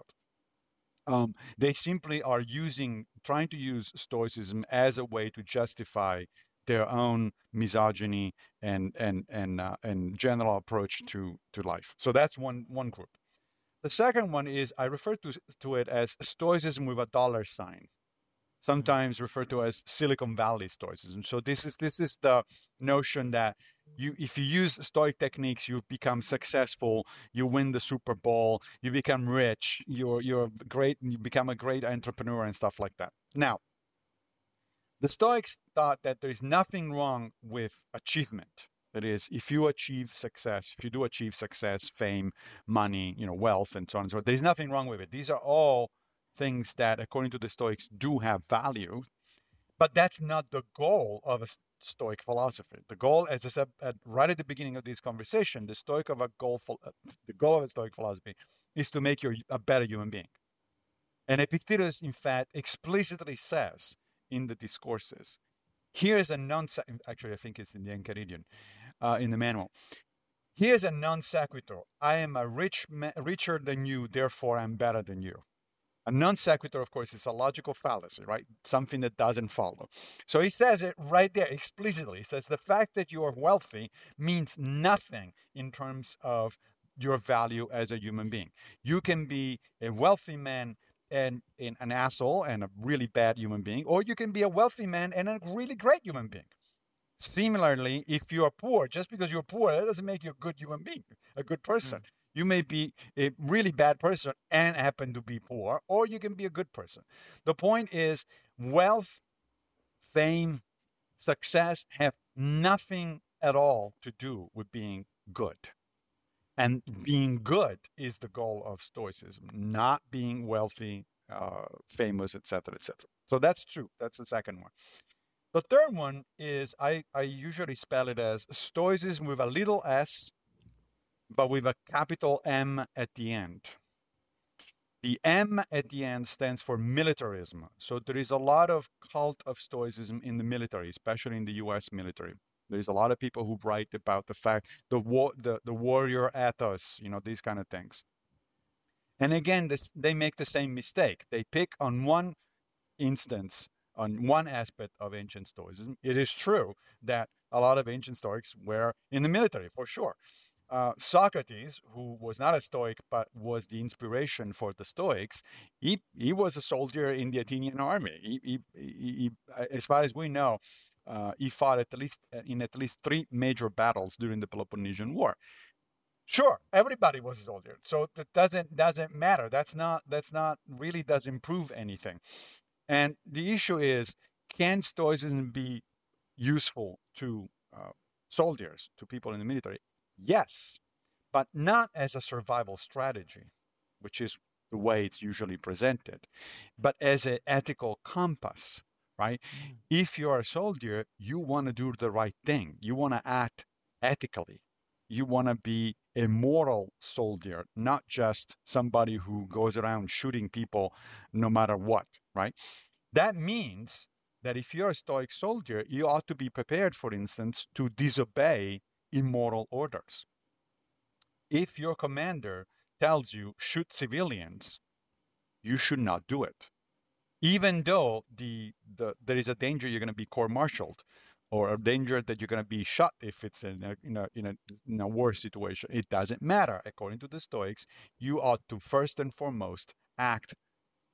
Um, they simply are using, trying to use Stoicism as a way to justify their own misogyny and and and uh, and general approach to to life. So that's one one group. The second one is I refer to to it as Stoicism with a dollar sign, sometimes referred to as Silicon Valley Stoicism. So this is this is the notion that you, if you use Stoic techniques, you become successful, you win the Super Bowl, you become rich, you're you're great, you become a great entrepreneur and stuff like that. Now, the Stoics thought that there is nothing wrong with achievement. That is, if you achieve success, if you do achieve success, fame, money, you know, wealth, and so on and so forth, there's nothing wrong with it. These are all things that, according to the Stoics, do have value, but that's not the goal of a Stoic philosophy. The goal, as I said at, right at the beginning of this conversation, the Stoic of a goal, uh, the goal of a Stoic philosophy is to make you a better human being. And Epictetus, in fact, explicitly says in the Discourses, here's a non, actually, I think it's in the Enchiridion, uh, in the manual. Here's a non sequitur. I am a rich ma- richer than you, therefore I'm better than you. A non sequitur, of course, is a logical fallacy, right? Something that doesn't follow. So he says it right there explicitly. He says the fact that you are wealthy means nothing in terms of your value as a human being. You can be a wealthy man and, and an asshole and a really bad human being, or you can be a wealthy man and a really great human being. Similarly, if you are poor, just because you're poor, that doesn't make you a good human being, a good person. Mm. You may be a really bad person and happen to be poor, or you can be a good person. The point is, wealth, fame, success have nothing at all to do with being good. And being good is the goal of Stoicism, not being wealthy, uh, famous, et cetera, et cetera. So that's true. That's the second one. The third one is I, I usually spell it as Stoicism with a little s, but with a capital M at the end. The M at the end stands for militarism. So there is a lot of cult of Stoicism in the military, especially in the U S military. There's a lot of people who write about the fact, the, war, the, the warrior ethos, you know, these kind of things. And again, this, they make the same mistake. They pick on one instance, on one aspect of ancient Stoicism. It is true that a lot of ancient Stoics were in the military, for sure. Uh, Socrates, who was not a Stoic, but was the inspiration for the Stoics, he, he was a soldier in the Athenian army. He, he, he, he, as far as we know, uh, he fought at least in at least three major battles during the Peloponnesian War. Sure, everybody was a soldier, so that doesn't doesn't matter. That's not that's not really doesn't prove anything. And the issue is, can Stoicism be useful to uh, soldiers, to people in the military? Yes, but not as a survival strategy, which is the way it's usually presented, but as an ethical compass, right? Mm. If you're a soldier, you want to do the right thing. You want to act ethically. You want to be a moral soldier, not just somebody who goes around shooting people no matter what, right? That means that if you're a Stoic soldier, you ought to be prepared, for instance, to disobey immoral orders. If your commander tells you shoot civilians, you should not do it, even though the, the there is a danger you're going to be court-martialed, or a danger that you're going to be shot if it's in a, in a in a in a war situation. It doesn't matter. According to the Stoics, you ought to first and foremost act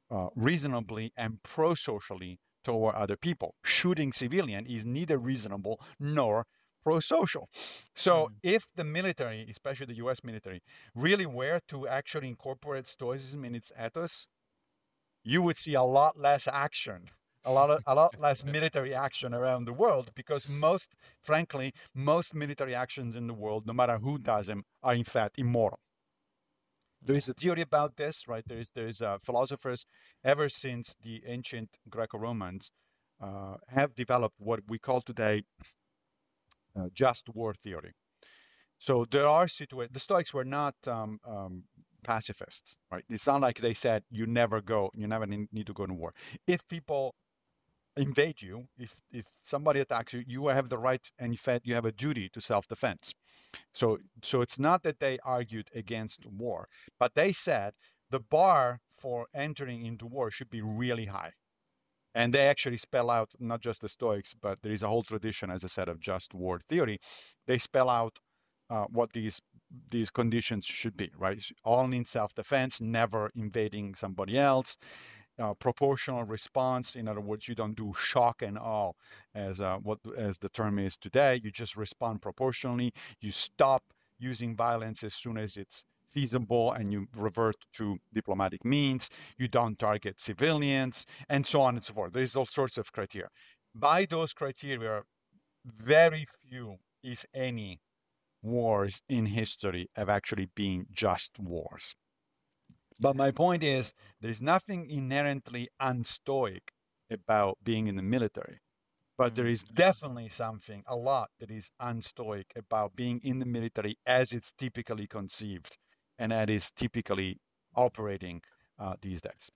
uh, reasonably and pro-socially toward other people. Shooting civilian is neither reasonable nor pro-social. So Mm. if the military, especially the U S military, really were to actually incorporate Stoicism in its ethos, you would see a lot less action, a lot of, a lot less military action around the world, because most, frankly, most military actions in the world, no matter who does them, are in fact immoral. There is a theory about this, right? There is there is uh, philosophers ever since the ancient Greco-Romans uh, have developed what we call today uh, just war theory. So there are situations. The Stoics were not um, um, pacifists, right? It's not like they said you never go, you never need to go to war. If people invade you, if if somebody attacks you, you have the right, and in fact you have a duty to self-defense. So so it's not that they argued against war, but they said the bar for entering into war should be really high. And they actually spell out, not just the Stoics, but there is a whole tradition, as I said, of just war theory. They spell out uh, what these these conditions should be, right? All in self-defense, never invading somebody else, uh, proportional response. In other words, you don't do shock and awe, as uh, what as the term is today. You just respond proportionally. You stop using violence as soon as it's feasible, and you revert to diplomatic means. You don't target civilians, and so on and so forth. There's all sorts of criteria. By those criteria, very few, if any, wars in history have actually been just wars. But my point is, there's nothing inherently unstoic about being in the military. But there is definitely something, a lot, that is unstoic about being in the military as it's typically conceived and that is typically operating uh, these days.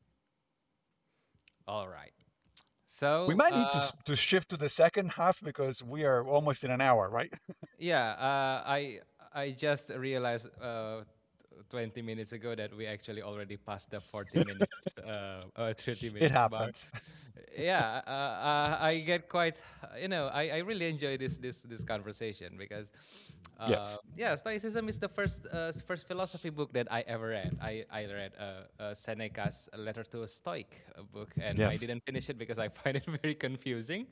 All right. So we might need uh, to, to shift to the second half because we are almost in an hour, right? yeah, uh, I I just realized uh, twenty minutes ago that we actually already passed the forty minutes, uh, uh, thirty minutes It happens. mark. Yeah, uh, uh, I get quite, you know, I, I really enjoy this this this conversation because, uh, Yes. yeah, Stoicism is the first uh, first philosophy book that I ever read. I I read uh, uh, Seneca's Letter to a Stoic uh, book, and I Yes. didn't finish it because I find it very confusing.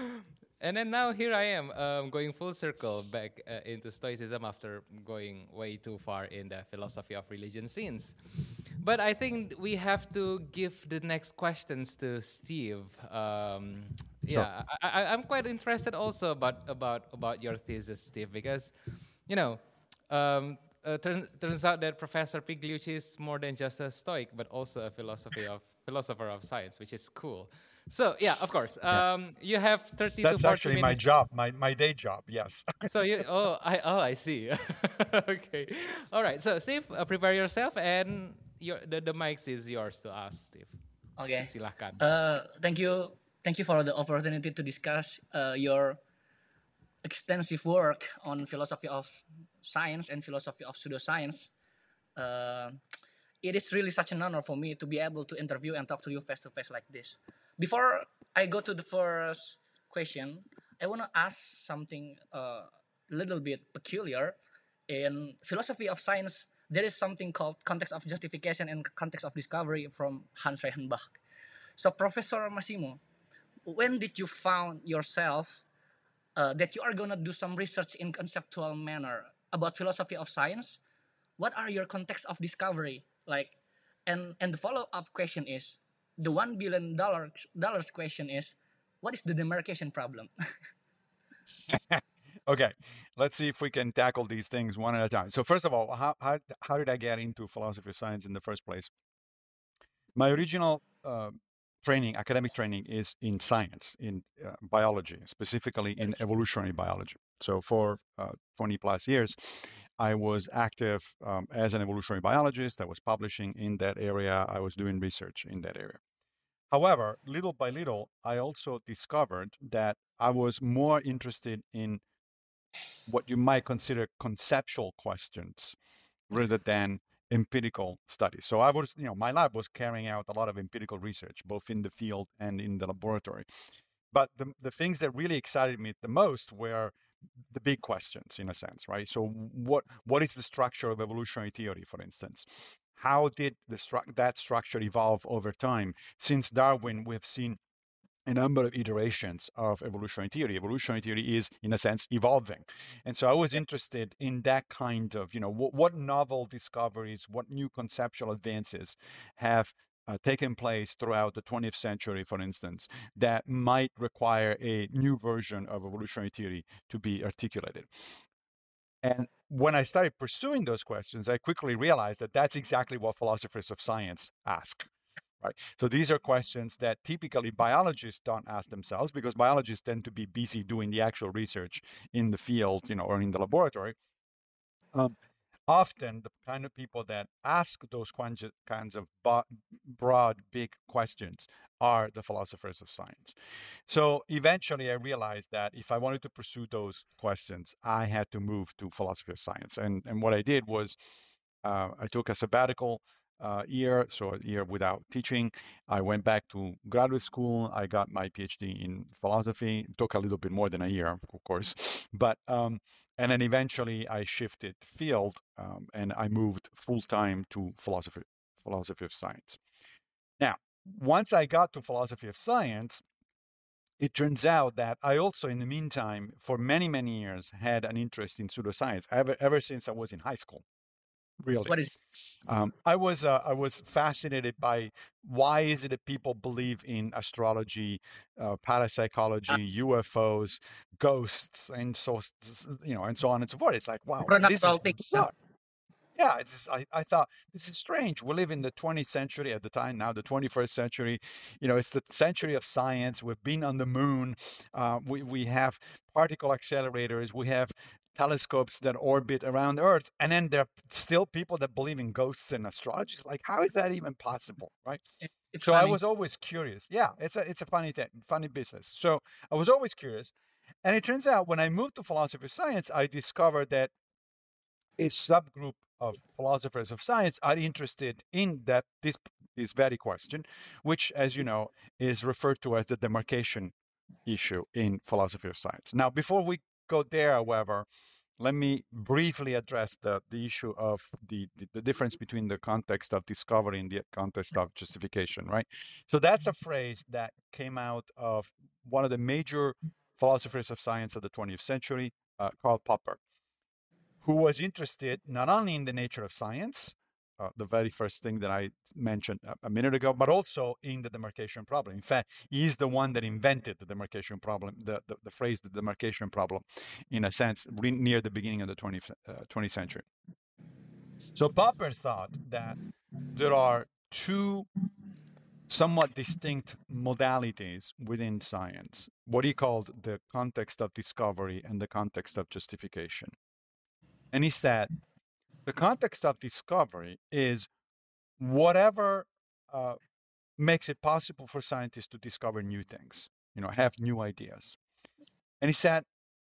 And then now here I am, um, going full circle back uh, into Stoicism after going way too far in the philosophy of religion scenes. But I think we have to give the next questions to Steve. Um, Sure. yeah, I, I, I'm quite interested also about about about your thesis, Steve, because, you know, um, uh, turn, turns out that Professor Pigliucci is more than just a Stoic, but also a philosophy of philosopher of science, which is cool. So yeah, of course. Yeah. Um, you have thirty That's to forty actually my minutes. job, my, my day job, yes. So you, oh, I, oh, I see. Okay, all right. So Steve, uh, prepare yourself, and your the, the mic is yours to ask, Steve. Okay. Silakan. Uh, thank you, thank you for the opportunity to discuss uh, your extensive work on philosophy of science and philosophy of pseudoscience. Uh, it is really such an honor for me to be able to interview and talk to you face to face like this. Before I go to the first question, I want to ask something a uh, little bit peculiar. In philosophy of science, there is something called context of justification and context of discovery from Hans Reichenbach. So, Professor Massimo, when did you found yourself uh, that you are gonna do some research in conceptual manner about philosophy of science? What are your context of discovery like? And and the follow up question is, the one billion dollars dollars question is, what is the demarcation problem? Okay, let's see if we can tackle these things one at a time. So first of all, how how, how did I get into philosophy of science in the first place? My original uh, training, academic training, is in science, in uh, biology, specifically in evolutionary biology. So for uh, twenty plus years, I was active um, as an evolutionary biologist. I was publishing in that area. I was doing research in that area. However, little by little, I also discovered that I was more interested in what you might consider conceptual questions rather than empirical studies. So I was, you know, my lab was carrying out a lot of empirical research, both in the field and in the laboratory. But the, the things that really excited me the most were the big questions, in a sense, right? So what what is the structure of evolutionary theory, for instance? how did the stru- that structure evolve over time? Since Darwin, we've seen a number of iterations of evolutionary theory. Evolutionary theory is, in a sense, evolving. And so I was interested in that kind of, you know, what, what novel discoveries, what new conceptual advances have uh, taken place throughout the twentieth century, for instance, that might require a new version of evolutionary theory to be articulated. And when I started pursuing those questions, I quickly realized that that's exactly what philosophers of science ask. Right. So these are questions that typically biologists don't ask themselves, because biologists tend to be busy doing the actual research in the field, you know, or in the laboratory. Um, often the kind of people that ask those kinds of broad, big questions are the philosophers of science. So eventually I realized that if I wanted to pursue those questions, I had to move to philosophy of science. And, and what I did was uh, I took a sabbatical uh, year, so a year without teaching. I went back to graduate school. I got my PhD in philosophy. It took a little bit more than a year, of course, but um, and then eventually I shifted field um, and I moved full time to philosophy, philosophy of science. Now, once I got to philosophy of science, it turns out that I also, in the meantime, for many, many years, had an interest in pseudoscience ever, ever since I was in high school. Really. What is um, I was uh, I was fascinated by why is it that people believe in astrology, uh, parapsychology, uh, U F Os, ghosts, and so you know, and so on and so forth. It's like, wow, this is supernatural things? bizarre. Yeah, it's I, I thought this is strange. We live in the twentieth century at the time, now the twenty-first century. You know, it's the century of science. We've been on the moon. Uh, we, we have particle accelerators. We have telescopes that orbit around Earth. And then there are still people that believe in ghosts and astrology. It's like, how is that even possible, right? It's so funny. I was always curious. Yeah, it's a it's a funny thing, funny business. So I was always curious. And it turns out when I moved to philosophy of science, I discovered that a subgroup of philosophers of science are interested in that this this very question, which, as you know, is referred to as the demarcation issue in philosophy of science. Now, before we go there, however, let me briefly address the, the issue of the, the, the difference between the context of discovery and the context of justification, right? So that's a phrase that came out of one of the major philosophers of science of the twentieth century, uh, Karl Popper, who was interested not only in the nature of science, uh, the very first thing that I mentioned a, a minute ago, but also in the demarcation problem. In fact, he is the one that invented the demarcation problem, the, the, the phrase the demarcation problem, in a sense, re- near the beginning of the twentieth, uh, twentieth century. So Popper thought that there are two somewhat distinct modalities within science, what he called the context of discovery and the context of justification. And he said, the context of discovery is whatever uh, makes it possible for scientists to discover new things, you know, have new ideas. And he said,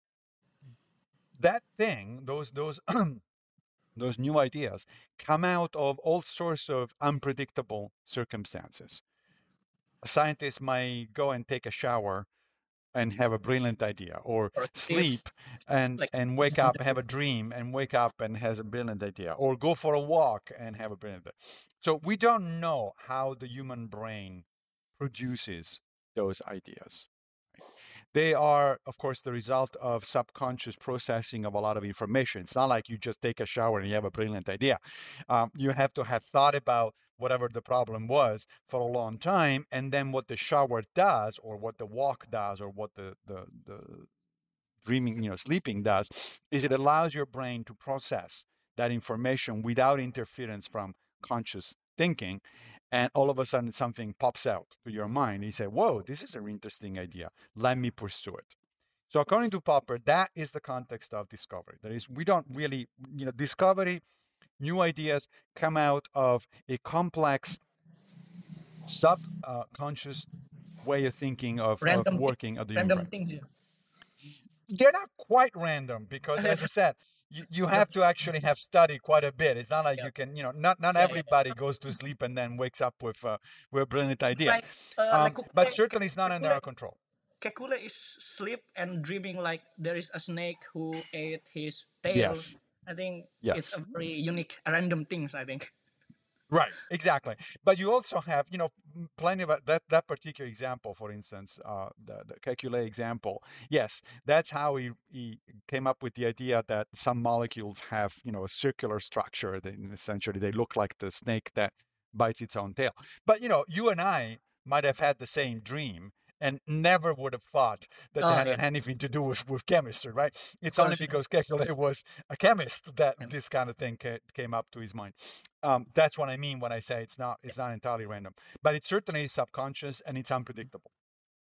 that thing, those those those new ideas come out of all sorts of unpredictable circumstances. A scientist might go and take a shower and have a brilliant idea, or, Or sleep and like and wake up, have a dream and wake up and has a brilliant idea, or go for a walk and have a brilliant idea. So we don't know how the human brain produces those ideas. They are, of course, the result of subconscious processing of a lot of information. It's not like you just take a shower and you have a brilliant idea. Um, you have to have thought about whatever the problem was for a long time, and then what the shower does, or what the walk does, or what the the, the dreaming, you know, sleeping does, is it allows your brain to process that information without interference from conscious thinking. And all of a sudden something pops out to your mind. You say, whoa, this is an interesting idea. Let me pursue it. So according to Popper, that is the context of discovery. That is, we don't really, you know, discovery, new ideas come out of a complex subconscious way of thinking, of, of random working of the human random brain. things. Yeah. They're not quite random because, as I said, you, you have to actually have studied quite a bit. It's not like Yeah. you can, you know, not not Yeah, yeah, everybody goes to sleep and then wakes up with uh, with a brilliant idea. Like, uh, Um, like but Kekule, certainly it's not under Kekule, our control. Kekule is sleep and dreaming like there is a snake who ate his tail. Yes, I think it's yes. a very unique, random things. I think. Right, exactly. But you also have, you know, m- plenty of uh, that that particular example, for instance, uh, the the Kekulé example. Yes, that's how he he came up with the idea that some molecules have, you know, a circular structure. They, essentially, they look like the snake that bites its own tail. But you know, you and I might have had the same dream and never would have thought that Oh that yeah, had anything to do with, with chemistry, right? of It's only course. Yeah. because Kekulé was a chemist that Yeah. this kind of thing ca- came up to his mind. Um, that's what I mean when I say it's not Yeah. it's not entirely random, but it certainly is subconscious and it's unpredictable.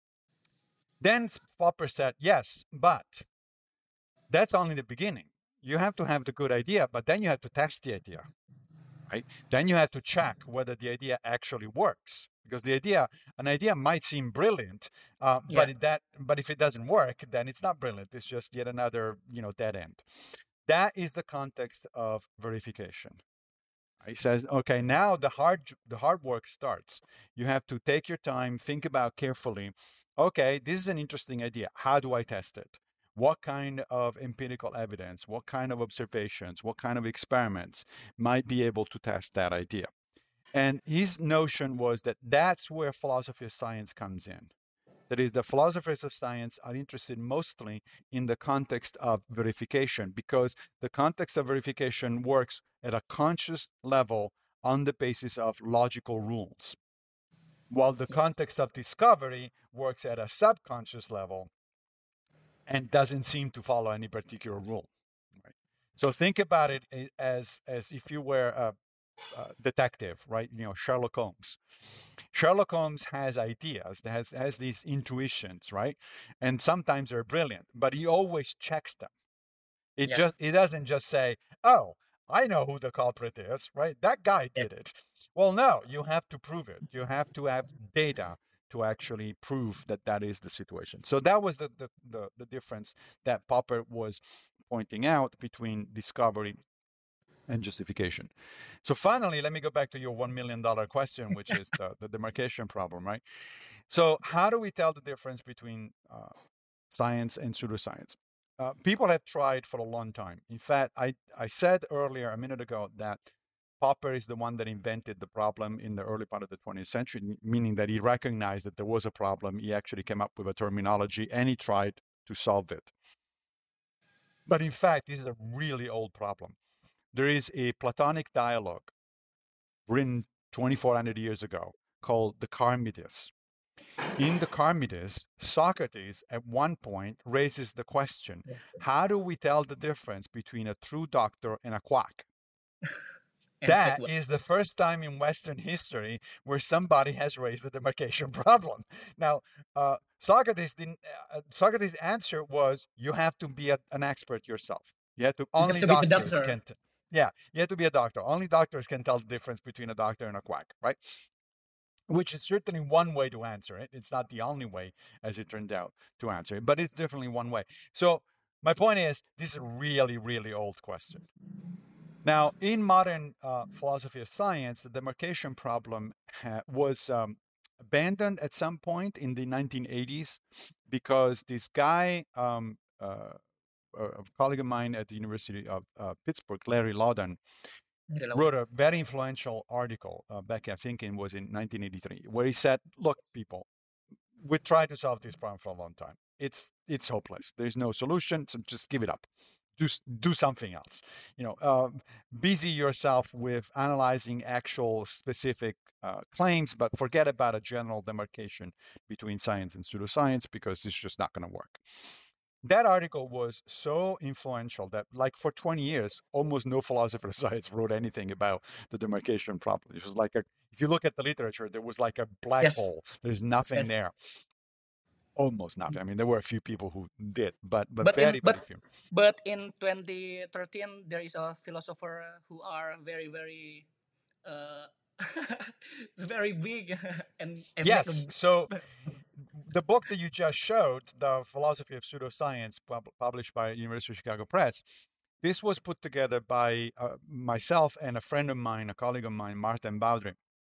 Then Popper said, yes, but that's only the beginning. You have to have the good idea, but then you have to test the idea, right? Then you have to check whether the idea actually works, because the idea, an idea might seem brilliant, uh, Yeah. but it, that, but if it doesn't work, then it's not brilliant. It's just yet another, you know, dead end. That is the context of verification. He says, okay, now the hard the hard work starts. You have to take your time, think about carefully. Okay, this is an interesting idea. How do I test it? What kind of empirical evidence, what kind of observations, what kind of experiments might be able to test that idea? And his notion was that that's where philosophy of science comes in. That is, the philosophers of science are interested mostly in the context of verification, because the context of verification works at a conscious level on the basis of logical rules, while the Yeah. context of discovery works at a subconscious level and doesn't seem to follow any particular rule. Right? So think about it as, as if you were a, a detective, right? You know, Sherlock Holmes. Sherlock Holmes has ideas, has has these intuitions, right? And sometimes they're brilliant, but he always checks them. It Yeah. just it doesn't just say, "Oh, I know who the culprit is," right? That guy Yeah. did it. Well, no, you have to prove it. You have to have data to actually prove that that is the situation. So that was the the the, the difference that Popper was pointing out between discovery and justification. So finally, let me go back to your one million dollar question, which is the, the demarcation problem, right? So how do we tell the difference between uh, science and pseudoscience? Uh, people have tried for a long time. In fact, I, I said earlier, a minute ago, that Popper is the one that invented the problem in the early part of the twentieth century, meaning that he recognized that there was a problem. He actually came up with a terminology and he tried to solve it. But in fact, this is a really old problem. There is a Platonic dialogue written twenty-four hundred years ago called the Charmides. In the Charmides, Socrates at one point raises the question, Yeah. how do we tell the difference between a true doctor and a quack? And fake That one. is the first time in Western history where somebody has raised the demarcation problem. Now, uh, Socrates didn't. Uh, Socrates' answer was, "You have to be a, an expert yourself. You have to. You have Only to be the doctors doctor. can. T- yeah, you have to be a doctor. Only doctors can tell the difference between a doctor and a quack, right?" Which is certainly one way to answer it. It's not the only way, as it turned out, to answer it, but it's definitely one way. So my point is, this is a really, really old question. Now, in modern uh, philosophy of science, the demarcation problem ha- was um, abandoned at some point in the nineteen eighties because this guy, um, uh, a colleague of mine at the University of uh, Pittsburgh, Larry Loudon, wrote a very influential article uh, back, I think it was in nineteen eighty-three, where he said, look, people, we tried to solve this problem for a long time. It's it's hopeless. There's no solution, so just give it up. Do, do something else. You know, uh, busy yourself with analyzing actual specific uh, claims, but forget about a general demarcation between science and pseudoscience because it's just not going to work. That article was so influential that, like, for twenty years, almost no philosopher of science wrote anything about the demarcation problem. It was like a, if you look at the literature, there was like a black Yes. hole. There's nothing Yes. there. Almost nothing. I mean, there were a few people who did, but but, But very in very but few. but in twenty thirteen there is a philosopher who are very very uh it's very big and, and make Yes. a, So the book that you just showed, The Philosophy of Pseudoscience, pub- published by University of Chicago Press, this was put together by uh, myself and a friend of mine, a colleague of mine, Martin Baudry.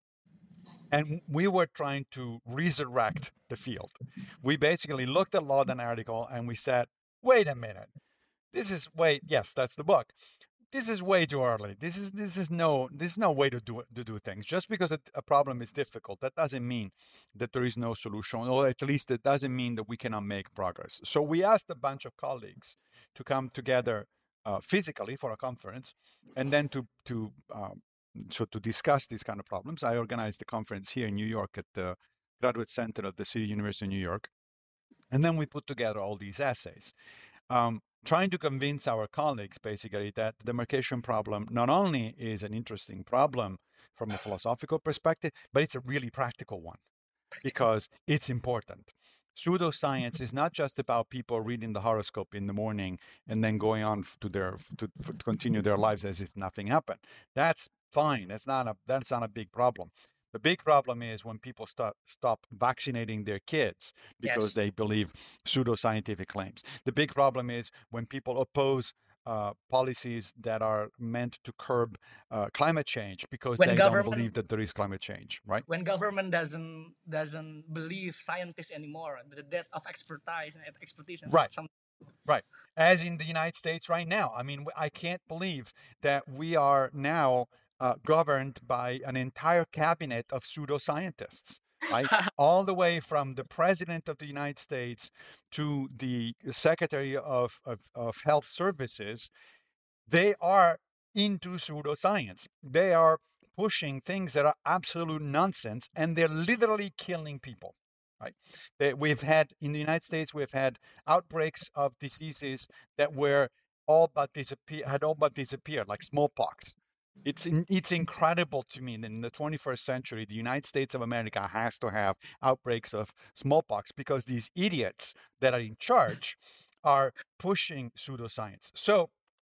And we were trying to resurrect the field. We basically looked at Loudon article and we said, wait a minute, this is, wait, yes, that's the book. this is way too early. This is this is no this is no way to do to do things. Just because a, a problem is difficult, that doesn't mean that there is no solution, or at least it doesn't mean that we cannot make progress. So we asked a bunch of colleagues to come together uh, physically for a conference, and then to to um, so to discuss these kind of problems. I organized the conference here in New York at the Graduate Center of the City University of New York, and then we put together all these essays. Um, trying to convince our colleagues basically that the demarcation problem not only is an interesting problem from a philosophical perspective, but it's a really practical one because it's important. Pseudoscience is not just about people reading the horoscope in the morning and then going on to their to, to continue their lives as if nothing happened. That's fine. That's not a that's not a big problem. The big problem is when people stop stop vaccinating their kids because Yes. they believe pseudoscientific claims. The big problem is when people oppose uh, policies that are meant to curb uh, climate change because When they don't government believe that there is climate change, right? when government doesn't doesn't believe scientists anymore, the death of expertise and expertise and Right. some Right. As in the United States right now. I mean, I can't believe that we are now uh, governed by an entire cabinet of pseudoscientists, right? All the way from the president of the United States to the secretary of, of, of health services. They are into pseudoscience. They are pushing things that are absolute nonsense, and they're literally killing people. Right? They, we've had in the United States, we've had outbreaks of diseases that were all but disappear had all but disappeared, like smallpox. It's in, it's incredible to me that in the twenty-first century, the United States of America has to have outbreaks of smallpox because these idiots that are in charge are pushing pseudoscience. So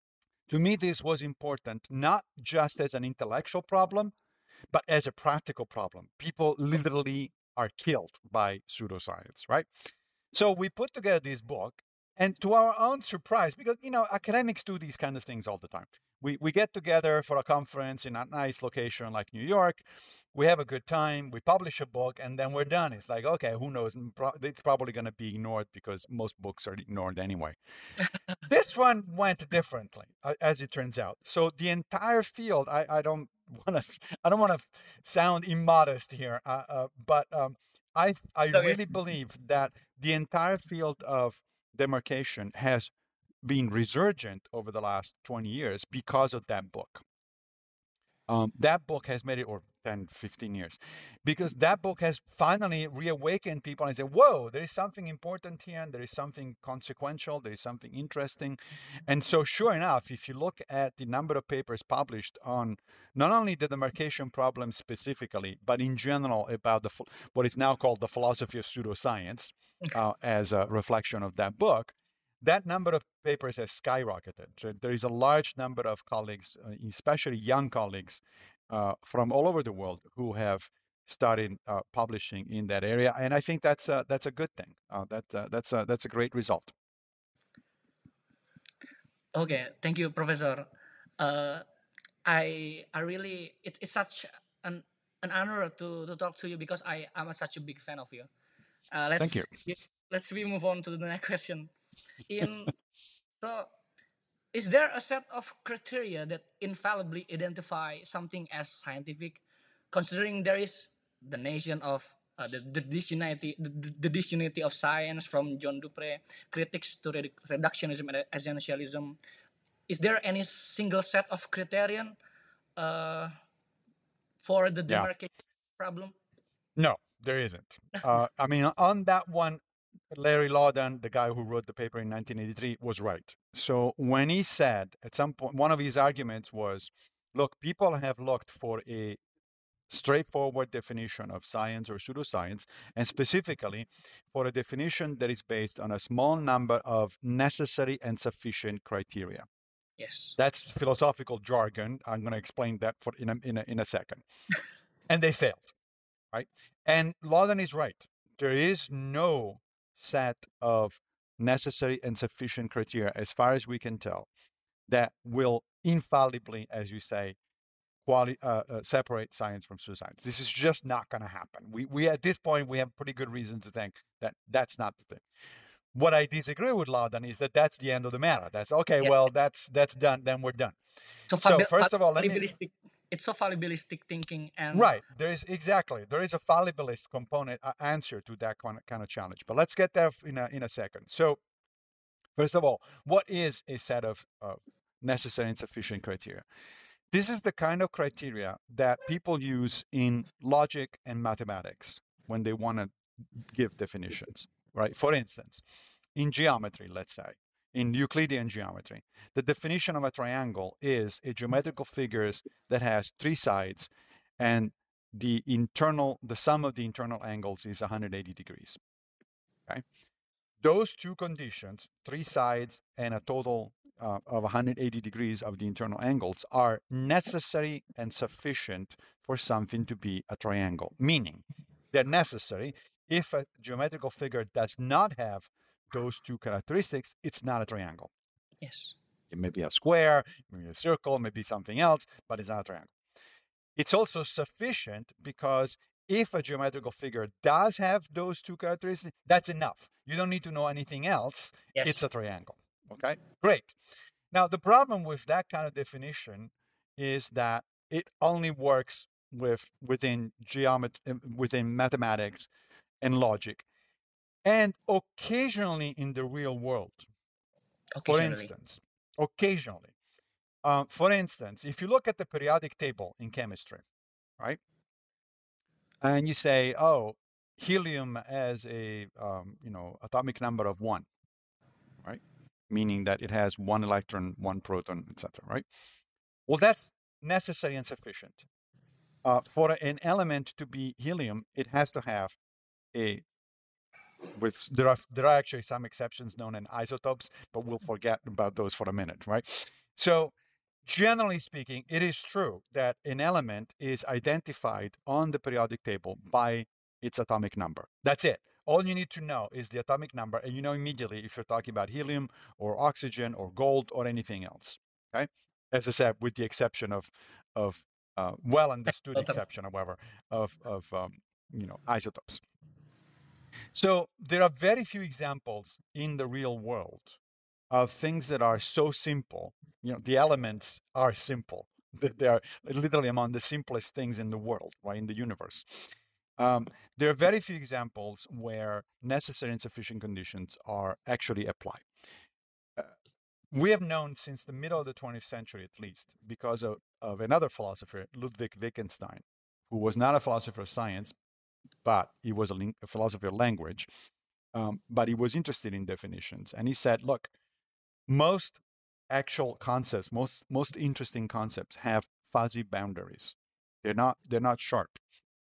to me, this was important, not just as an intellectual problem, but as a practical problem. People literally are killed by pseudoscience, right? So we put together this book, and to our own surprise, because, you know, academics do these kind of things all the time. We, we get together for a conference in a nice location like New York. We have a good time. We publish a book, and then we're done. It's like, okay, who knows? It's probably going to be ignored because most books are ignored anyway. This one went differently, uh, as it turns out. So the entire field, I, I don't want to, I don't want to sound immodest here, uh, uh, but um, I, I Okay. really believe that the entire field of demarcation has been resurgent over the last twenty years because of that book. Um, that book has made it, or ten, fifteen years, because that book has finally reawakened people and said, whoa, there is something important here, and there is something consequential, there is something interesting. And so sure enough, if you look at the number of papers published on not only the demarcation problem specifically, but in general about the what is now called the philosophy of pseudoscience, uh, as a reflection of that book, that number of papers has skyrocketed. So there is a large number of colleagues, uh, especially young colleagues uh, from all over the world, who have started uh, publishing in that area, and I think that's a, that's a good thing. Uh, that uh, that's a, that's a great result. Okay, thank you, Professor. Uh, I I really it, it's such an an honor to, to talk to you because I am a, such a big fan of you. Uh, let's Thank you. let's we move on to the next question. In so, is there a set of criteria that infallibly identify something as scientific, considering there is the nation of uh, the, the disunity the, the disunity of science from John Dupre, critics to redu- reductionism and essentialism? Is there any single set of criterion uh, for the Yeah. demarcation problem? No, there isn't. Uh, I mean, on that one, Larry Laudan, the guy who wrote the paper in nineteen eighty-three, was right. So when he said at some point, one of his arguments was, look, people have looked for a straightforward definition of science or pseudoscience, and specifically for a definition that is based on a small number of necessary and sufficient criteria. Yes. That's philosophical jargon. I'm going to explain that for in a, in a, in a second. And they failed, right? And Laudan is right. There is no set of necessary and sufficient criteria, as far as we can tell, that will infallibly, as you say, quali- uh, uh, separate science from pseudoscience. This is just not going to happen. We, we at this point, we have pretty good reason to think that that's not the thing. What I disagree with Loudon is that that's the end of the matter. That's okay. Yeah. Well, that's that's done. Then we're done. So, So falli- first of all, let me fallibilistic. It's so fallibilistic thinking, and right. There is exactly there is a fallibilist component uh, answer to that kind of, kind of challenge. But let's get there in a in a second. So first of all, what is a set of uh, necessary and sufficient criteria? This is the kind of criteria that people use in logic and mathematics when they want to give definitions, right? For instance, in geometry, let's say, in Euclidean geometry, the definition of a triangle is a geometrical figure that has three sides and the internal, the sum of the internal angles is one hundred eighty degrees, okay? Those two conditions, three sides and a total uh, of one hundred eighty degrees of the internal angles, are necessary and sufficient for something to be a triangle, meaning they're necessary. If a geometrical figure does not have those two characteristics, it's not a triangle. yes, It may be a square, maybe a circle, maybe something else, but it's not a triangle. It's also sufficient because if a geometrical figure does have those two characteristics, that's enough. You don't need to know anything else. yes, It's a triangle. Okay, great. Now, the problem with that kind of definition is that it only works with within geometry, within mathematics and logic, and occasionally in the real world. For occasionally. instance, occasionally. Um, for instance, if you look at the periodic table in chemistry, right, and you say, oh, helium has a um, you know atomic number of one, right, meaning that it has one electron, one proton, et cetera. Right. Well, that's necessary and sufficient. Uh, for an element to be helium, it has to have a with there are there are actually some exceptions known as isotopes, but we'll forget about those for a minute, right? So generally speaking, it is true that an element is identified on the periodic table by its atomic number. That's it. All you need to know is the atomic number, and you know immediately if you're talking about helium or oxygen or gold or anything else. Okay, as I said, with the exception of of uh, well understood exception, however, of of um, you know isotopes. So there are very few examples in the real world of things that are so simple. You know, the elements are simple. They are literally among the simplest things in the world, right, in the universe. Um, there are very few examples where necessary and sufficient conditions are actually applied. Uh, we have known since the middle of the twentieth century, at least, because of, of another philosopher, Ludwig Wittgenstein, who was not a philosopher of science, but he was a, ling- a philosopher of language, um, but he was interested in definitions. And he said, look, most actual concepts, most most interesting concepts have fuzzy boundaries. They're not they're not sharp.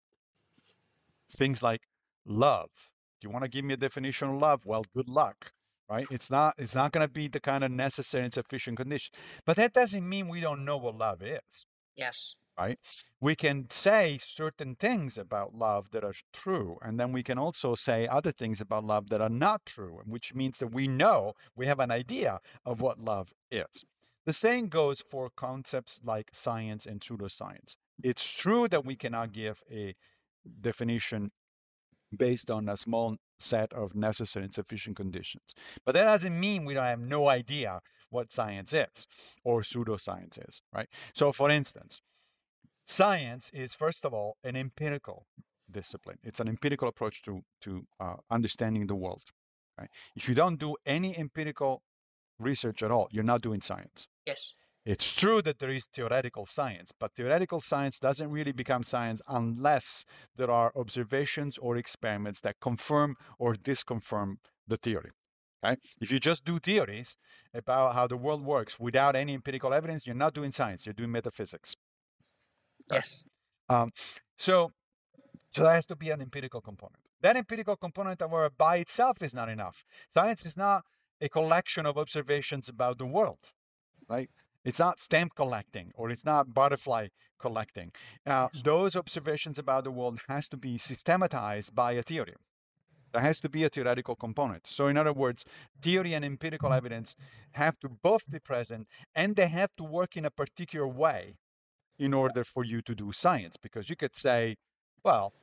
Things like love. Do you want to give me a definition of love? Well, good luck, right? It's not it's not going to be the kind of necessary and sufficient condition. But that doesn't mean we don't know what love is. Yes. Right? We can say certain things about love that are true, and then we can also say other things about love that are not true, which means that we know, we have an idea of what love is. The same goes for concepts like science and pseudoscience. It's true that we cannot give a definition based on a small set of necessary and sufficient conditions. But that doesn't mean we don't have no idea what science is or pseudoscience is, right? So for instance, science is, first of all, an empirical discipline. It's an empirical approach to, to uh, understanding the world. Right? If you don't do any empirical research at all, you're not doing science. Yes. It's true that there is theoretical science, but theoretical science doesn't really become science unless there are observations or experiments that confirm or disconfirm the theory. Okay? If you just do theories about how the world works without any empirical evidence, you're not doing science, you're doing metaphysics. Yes. Um, so, so there has to be an empirical component. That empirical component, however, by itself is not enough. Science is not a collection of observations about the world, right? It's not stamp collecting or it's not butterfly collecting. Uh, those observations about the world has to be systematized by a theory. There has to be a theoretical component. So in other words, theory and empirical evidence have to both be present, and they have to work in a particular way in order for you to do science. Because you could say, well,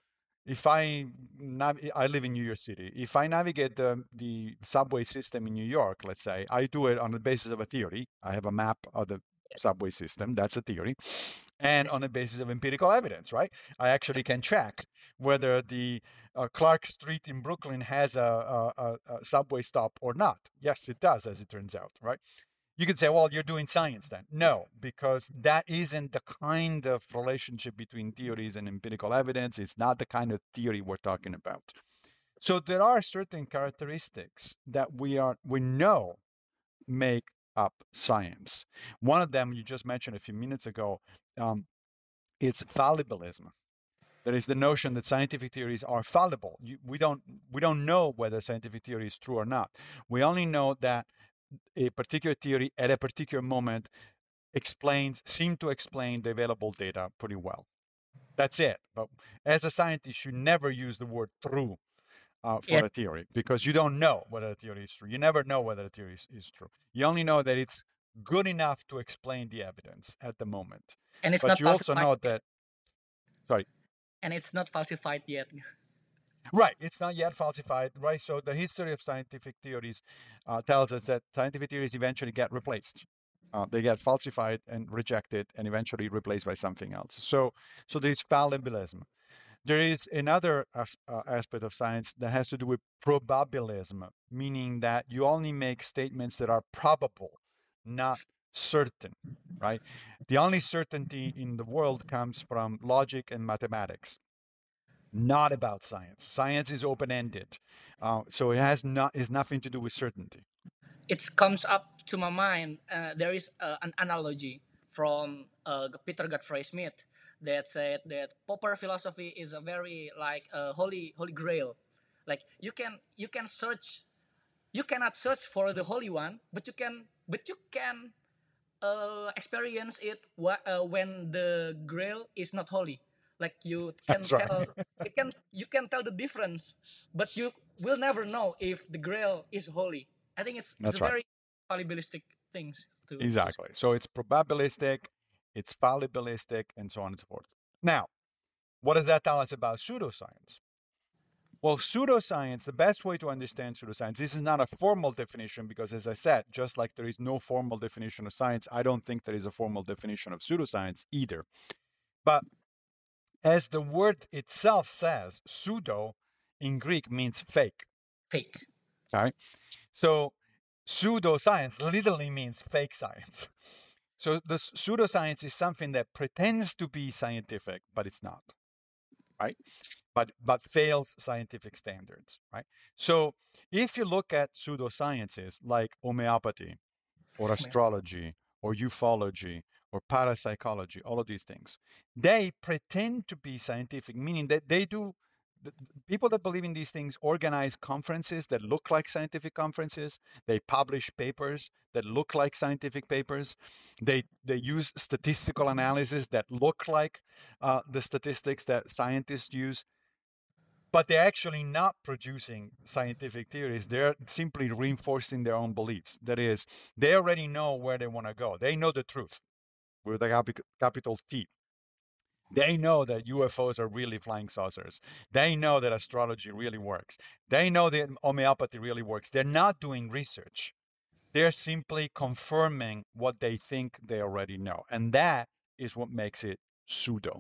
if I nav- I live in New York City. If I navigate the the subway system in New York, let's say, I do it on the basis of a theory. I have a map of the subway system. That's a theory, and on the basis of empirical evidence, right? I actually can check whether the uh, Clark Street in Brooklyn has a, a, a, a subway stop or not. Yes, it does, as it turns out, right? You could say, well, you're doing science then. No, because that isn't the kind of relationship between theories and empirical evidence. It's not the kind of theory we're talking about. So there are certain characteristics that we are we know make up science. One of them you just mentioned a few minutes ago. Um, it's fallibilism. There is the notion that scientific theories are fallible. You, we don't we don't know whether scientific theory is true or not. We only know that a particular theory at a particular moment explains, seem to explain the available data pretty well. That's it. But as a scientist, you never use the word true uh, for Yeah. a theory because you don't know whether a theory is true. You never know whether a theory is, is true. You only know that it's good enough to explain the evidence at the moment. And it's But not you also falsified. know that, sorry, And it's not falsified yet. right, it's not yet falsified, right? So the history of scientific theories uh, tells us that scientific theories eventually get replaced. Uh, they get falsified and rejected and eventually replaced by something else. So, so there's fallibilism. There is another as, uh, aspect of science that has to do with probabilism, meaning that you only make statements that are probable, not certain, right? The only certainty in the world comes from logic and mathematics, not about science. Science is open-ended, uh, so it has not is nothing to do with certainty. It comes up to my mind. Uh, there is uh, an analogy from uh, Peter Godfrey Smith that said that popular philosophy is a very like a holy holy grail. Like you can you can search, you cannot search for the holy one, but you can but you can uh, experience it wh- uh, when the grail is not holy. Like you can That's right. tell, you can you can tell the difference, but you will never know if the grail is holy. I think it's, it's That's a right. very fallibilistic things to Exactly. So it's probabilistic, it's fallibilistic, and so on and so forth. Now, what does that tell us about pseudoscience? Well, pseudoscience, the best way to understand pseudoscience, this is not a formal definition because, as I said, just like there is no formal definition of science, I don't think there is a formal definition of pseudoscience either. But as the word itself says, pseudo in Greek means fake. fake. Okay? So pseudoscience literally means fake science. So the pseudoscience is something that pretends to be scientific, but it's not, right? But but fails scientific standards, right? So if you look at pseudosciences like homeopathy or astrology or ufology or parapsychology, all of these things, they pretend to be scientific, meaning that they do, the people that believe in these things organize conferences that look like scientific conferences. They publish papers that look like scientific papers. They they use statistical analysis that look like uh, the statistics that scientists use. But they're actually not producing scientific theories. They're simply reinforcing their own beliefs. That is, they already know where they want to go. They know the truth with a capi- capital T. They know that U F Os are really flying saucers. They know that astrology really works. They know that homeopathy really works. They're not doing research. They're simply confirming what they think they already know. And that is what makes it pseudo.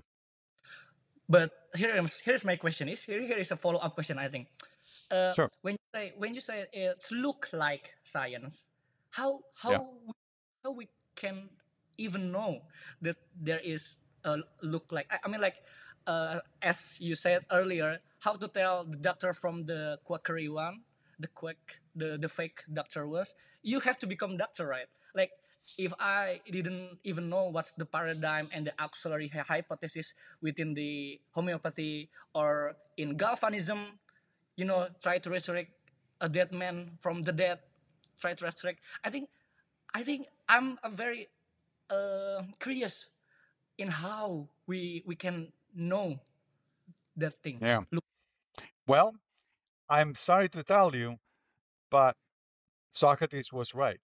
But here is here's my question. Is here, here is a follow up question. I think. Uh, Sure. When you say when you say it's look like science, how how Yeah. we, how we can even know that there is a look like? I, I mean, like uh, as you said earlier, how to tell the doctor from the quackery one, the quack, the the fake doctor was. You have to become doctor, right? Like if I didn't even know what's the paradigm and the auxiliary hy- hypothesis within the homeopathy or in galvanism, you know, try to resurrect a dead man from the dead, try to resurrect. I think, I think I'm a very uh, curious in how we we can know that thing. Yeah. Look, Well, I'm sorry to tell you, but Socrates was right.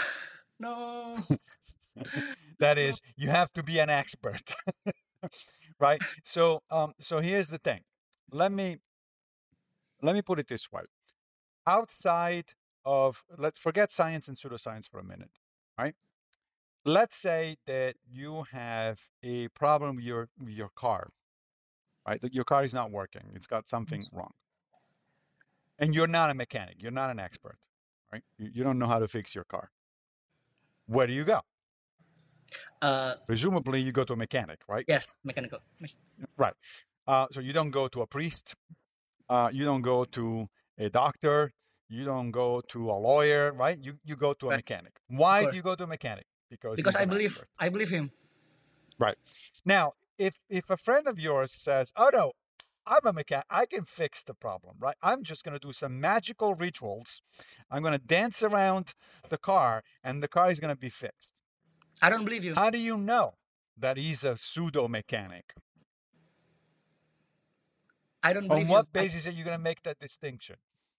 no, That no. is, you have to be an expert, right? So, um, so here's the thing: let me let me put it this way. Outside of, let's forget science and pseudoscience for a minute, right? Let's say that you have a problem with your with your car, right? That your car is not working. It's got something wrong. And you're not a mechanic. You're not an expert, right? You, you don't know how to fix your car. Where do you go? Uh, Presumably, you go to a mechanic, right? yes, mechanical. Right. Uh, so you don't go to a priest. Uh, you don't go to a doctor. You don't go to a lawyer, right? You you go to a Right. mechanic. Why course. do you go to a mechanic? Because Because he's I an believe expert. I believe him. Right. Now, if if a friend of yours says, "Oh no, I'm a mechanic. I can fix the problem," right? I'm just going to do some magical rituals. I'm going to dance around the car, and the car is going to be fixed. I don't believe you. How do you know that he's a pseudo mechanic? I don't believe On you. what I- basis are you going to make that distinction?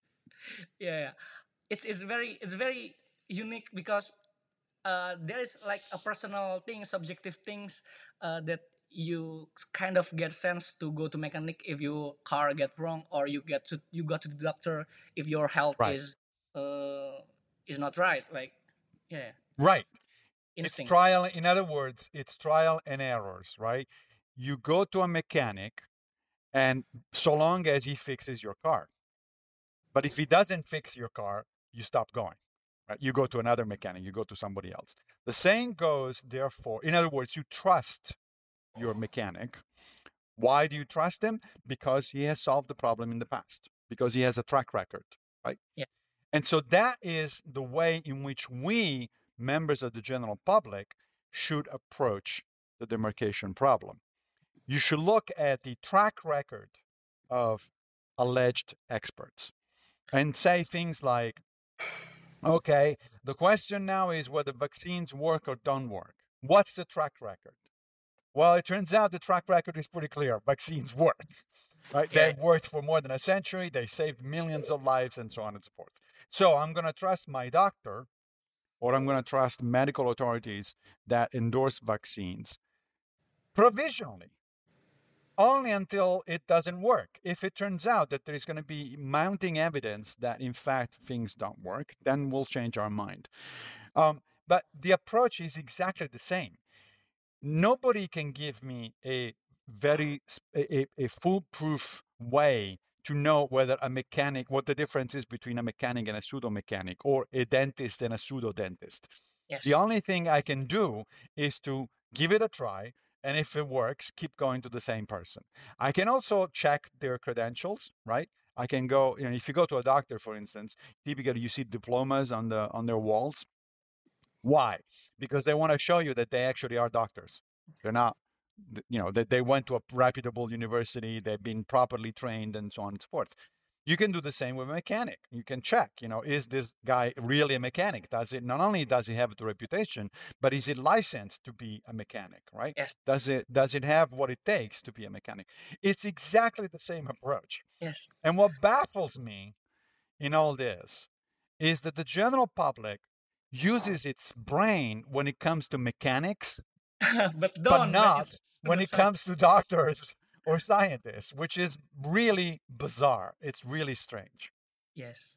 yeah, yeah. It's it's very it's very unique because uh, there is like a personal thing, subjective things uh, that you kind of get sense to go to mechanic if your car get wrong, or you get to you go to the doctor if your health Right. is uh, is not right. Like, yeah, Right. It's instinct. trial. In other words, it's trial and errors, right? You go to a mechanic, and so long as he fixes your car. But if he doesn't fix your car, you stop going. Right? You go to another mechanic, you go to somebody else. The same goes, therefore, in other words, you trust your mechanic. Why do you trust him? Because he has solved the problem in the past, because he has a track record, right? Yeah. And so that is the way in which we, members of the general public, should approach the demarcation problem. You should look at the track record of alleged experts and say things like, okay, the question now is whether vaccines work or don't work. What's the track record? Well, it turns out the track record is pretty clear. Vaccines work, right? Yeah. They've worked for more than a century. They saved millions of lives and so on and so forth. So I'm going to trust my doctor, or I'm going to trust medical authorities that endorse vaccines provisionally, only until it doesn't work. If it turns out that there is going to be mounting evidence that in fact things don't work, then we'll change our mind. Um, but the approach is exactly the same. Nobody can give me a very a, a foolproof way to know whether a mechanic, what the difference is between a mechanic and a pseudo mechanic, or a dentist and a pseudo dentist. Yes. The only thing I can do is to give it a try, and if it works, keep going to the same person. I can also check their credentials, right? I can go, you know, if you go to a doctor, for instance, typically you see diplomas on the on their walls. Why? Because they want to show you that they actually are doctors. They're not, you know, that they went to a reputable university, they've been properly trained, and so on and so forth. You can do the same with a mechanic. You can check, you know, is this guy really a mechanic? Does it, not only does he have the reputation, but is it licensed to be a mechanic, right? Yes. Does it, does it have what it takes to be a mechanic? It's exactly the same approach. Yes. And what baffles me in all this is that the general public uses its brain when it comes to mechanics, but don't but when not it's when it pseudoscience. comes to doctors or scientists, which is really bizarre. It's really strange. Yes.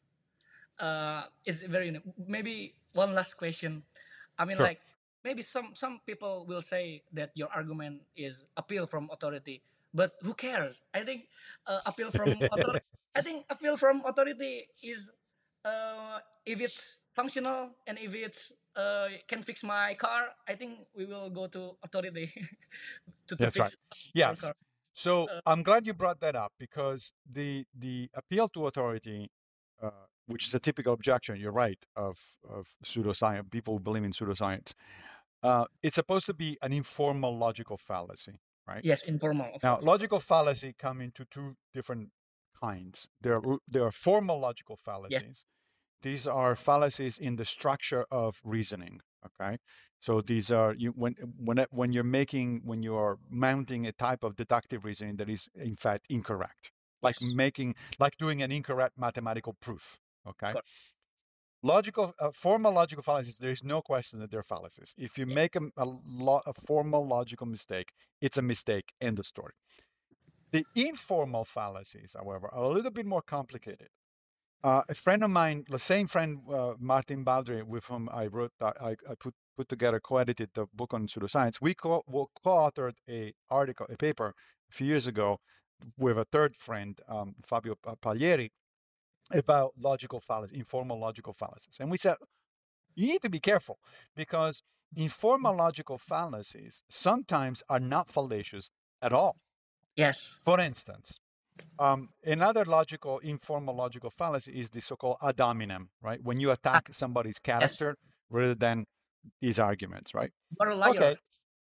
Uh, it's very unique. Maybe one last question. I mean, Sure. like, maybe some some people will say that your argument is appeal from authority, but who cares? I think uh, appeal from authority. I think appeal from authority is uh, if it's functional and if it's uh, can fix my car. I think we will go to authority to, to That's fix right. our Yes. car. So Uh, I'm glad you brought that up, because the the appeal to authority, uh, which is a typical objection, you're right, of of pseudoscience, people who believe in pseudoscience, uh, it's supposed to be an informal logical fallacy, right? Yes, informal. Of Now, course. logical fallacy come into two different kinds. There are, there are formal logical fallacies. These are fallacies in the structure of reasoning. Okay, so these are you when when it- when you're making when you are mounting a type of deductive reasoning that is in fact incorrect, like Yes. making like doing an incorrect mathematical proof. Okay, Correct. logical uh, formal logical fallacies. There is no question that they're fallacies. If you Yeah. make a, a, lo- a formal logical mistake, it's a mistake. End of story. The informal fallacies, however, are a little bit more complicated. Uh, a friend of mine, the same friend, uh, Martin Baldry, with whom I wrote, I, I put put together, co-edited the book on pseudoscience. We co- co-authored a article, a paper, a few years ago, with a third friend, um, Fabio Paglieri, about logical fallacies, informal logical fallacies, and we said you need to be careful because informal logical fallacies sometimes are not fallacious at all. Yes. For instance, um, another logical, informal logical fallacy is the so-called ad hominem, right? When you attack somebody's character yes. rather than his arguments, right? You're a liar. Okay.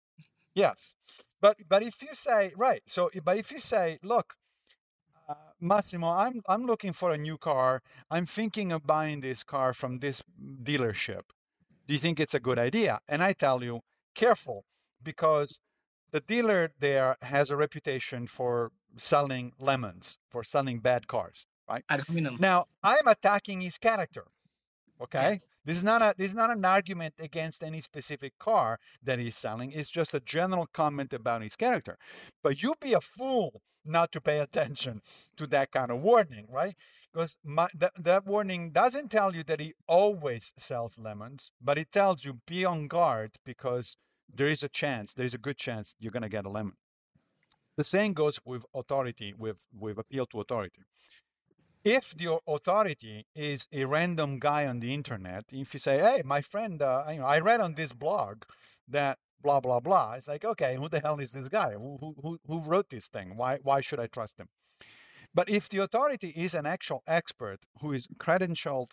Yes, but but if you say right, so but if you say, look, uh, Massimo, I'm I'm looking for a new car. I'm thinking of buying this car from this dealership. Do you think it's a good idea? And I tell you, careful, because the dealer there has a reputation for selling lemons, for selling bad cars, right? Ad hominem. Now, I'm attacking his character, okay? Yes. This is not a this is not an argument against any specific car that he's selling. It's just a general comment about his character. But you'd be a fool not to pay attention to that kind of warning, right? Because my, that, that warning doesn't tell you that he always sells lemons, but it tells you be on guard because there is a chance, there is a good chance you're going to get a lemon. The same goes with authority, with, with appeal to authority. If your authority is a random guy on the internet, if you say, hey, my friend, uh, you know, I read on this blog that blah, blah, blah, it's like, okay, who the hell is this guy? Who, who, who wrote this thing? Why, why should I trust him? But if the authority is an actual expert who is credentialed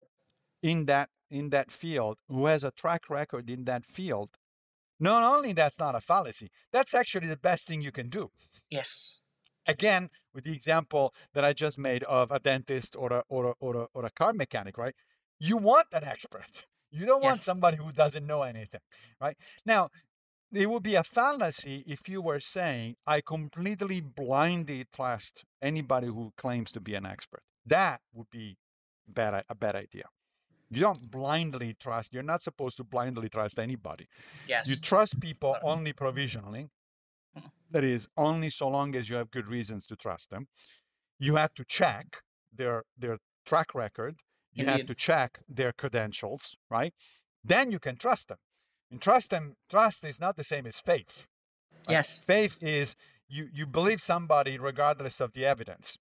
in that, in that field, who has a track record in that field, not only that's not a fallacy, that's actually the best thing you can do. Yes. Again, with the example that I just made of a dentist or a, or a, or a, or a car mechanic, right? You want an expert. You don't want Yes. somebody who doesn't know anything, right? Now, it would be a fallacy if you were saying, I completely blindly trust anybody who claims to be an expert. That would be bad, a bad idea. You don't blindly trust. You're not supposed to blindly trust anybody. Yes. You trust people only provisionally. That is, only so long as you have good reasons to trust them. You have to check their their track record. You Indeed. have to check their credentials, right? Then you can trust them. And trust them, trust is not the same as faith. Right? Yes. Faith is you, you believe somebody regardless of the evidence.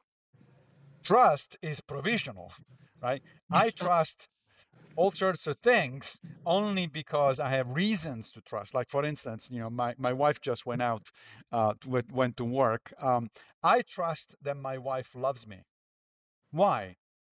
Trust is provisional, right? I trust all sorts of things only because I have reasons to trust. Like, for instance, you know, my, my wife just went out, uh, to, went to work. Um, I trust that my wife loves me. Why?